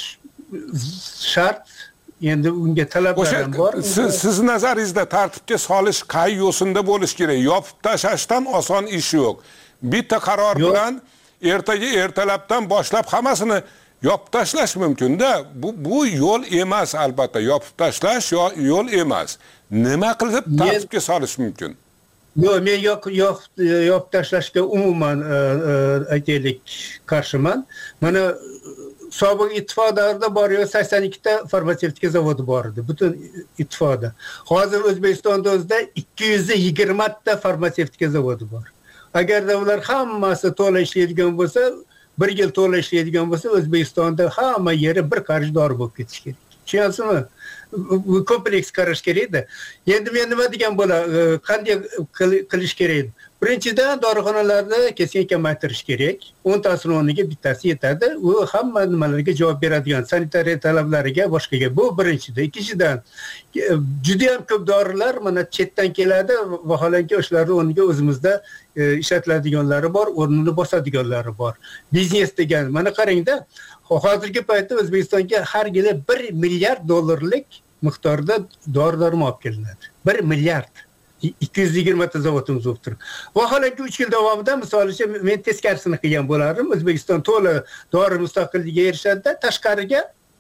shart. Endi unga talablar ham bor. Siz siz nazaringizda tartibga solish qay yo'sinda bo'lish kerak? Yopib tashlashdan oson ish yo'q. Bitta qaror bilan ertaga ertalabdan boshlab hammasini yopib tashlash mumkin-da. Bu bu yo'l emas albatta. Yopib tashlash yo'l emas. Nima qilib tartibga solish mumkin? Yo'q, men yo'q yo'q yopib tashlashga umuman aytaylik qarshiman. Mana sobiq ittifoq davrida bor yo'q sakson ikkita farmatsevtika zavodi bor edi, butun ittifoqda. Hozir O'zbekistonda o'zida ikki yuz yigirma ta farmatsevtika zavodi bor. Agarda ular hammasi to'la ishlaydigan bo'lsa, bir yil to'la ishlaydigan bo'lsa, O'zbekistonda hamma yeri bir qarich dori bo'lib ketishi kerak. Tushunyapsizmi? Kompleks qarash kerak-da. Endi men nima degan bo'la, qanday qilish kerak? Birinchidan dorixonalarni keskin kamaytirish kerak. o'n tasini o'rniga bittasi yetadi. U hamma nimalarga javob beradigan, sanitariya talablariga, boshqaga. Bu birinchidan. Ikkinchidan, juda ham ko'p dorilar mana chetdan keladi, vaholanki o'shalarni o'rniga o'zimizda ishlatiladiganlari bor, o'rnini bosadiganlari bor. Biznes degan, mana qarangda, hozirgi paytda O'zbekistonga har yili bir milliard dollarlik miqdorda dori-darmon olib kelinadi. bir milliard. ikki yuz yigirma ta zavodimiz bo'lib turibdi. Vaholanki uch yil davomida misol uchun men teskarisini qilgan bo'lardim. O'zbekiston to'la dori mustaqilligiga erishadi, tashqariga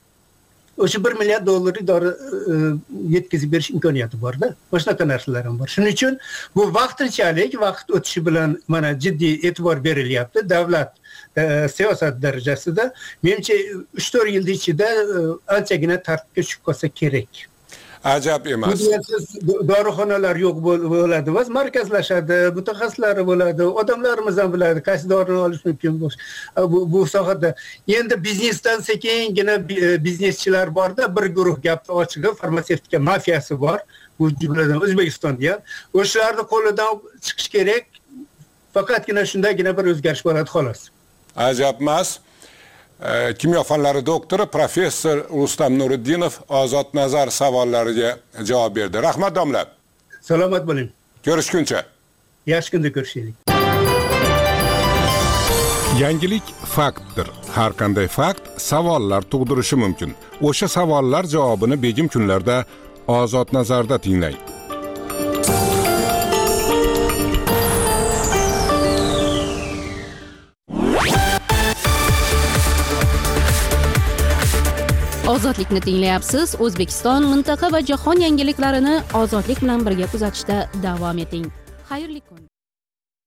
o'sha bir milliard dollarlik dori yetkazib berish imkoniyati bor-da. Mana shunaqa narsalar ham bor. Shuning uchun bu vaqtinchalik, vaqt o'tishi bilan mana jiddiy e'tibor berilyapti. Davlat siyosat darajasida menimcha uch to'rt yil ichida anchagina tartibga tushib qolsa kerak. Ajab emas. Dorixonalar yo'q bo'ladi, va markazlashadi, mutaxassislari bo'ladi, odamlarimiz ham biladi qaysi dorini olish mumkin bu bu sohada. Endi biznesdan sekingina bizneschilar borda, bir guruh gapni ochig'i farmatsevtika mafiyasi bor, bu jumladan O'zbekistonda ham. O'shalarning qo'lidan chiqish kerak. Faqatgina shundagina bir o'zgarish bo'ladi xolos. Ajab emas. Kimyo fanlari doktori professor Rustam Nuriddinov Ozod Nazar savollariga javob berdi. Rahmat domla. Salomat bo'ling. Ko'rishguncha. Yaxshi kunda ko'rishaylik. Yangilik faktdir. Har qanday fakt savollar tug'dirishi mumkin. O'sha savollar javobini begim kunlarda Ozod Nazarda tinglang. Ozodlikni tinglayapsiz. O'zbekiston, mintaqa va jahon yangiliklarini ozodlik bilan birga kuzatishda davom eting. Xayrli kun.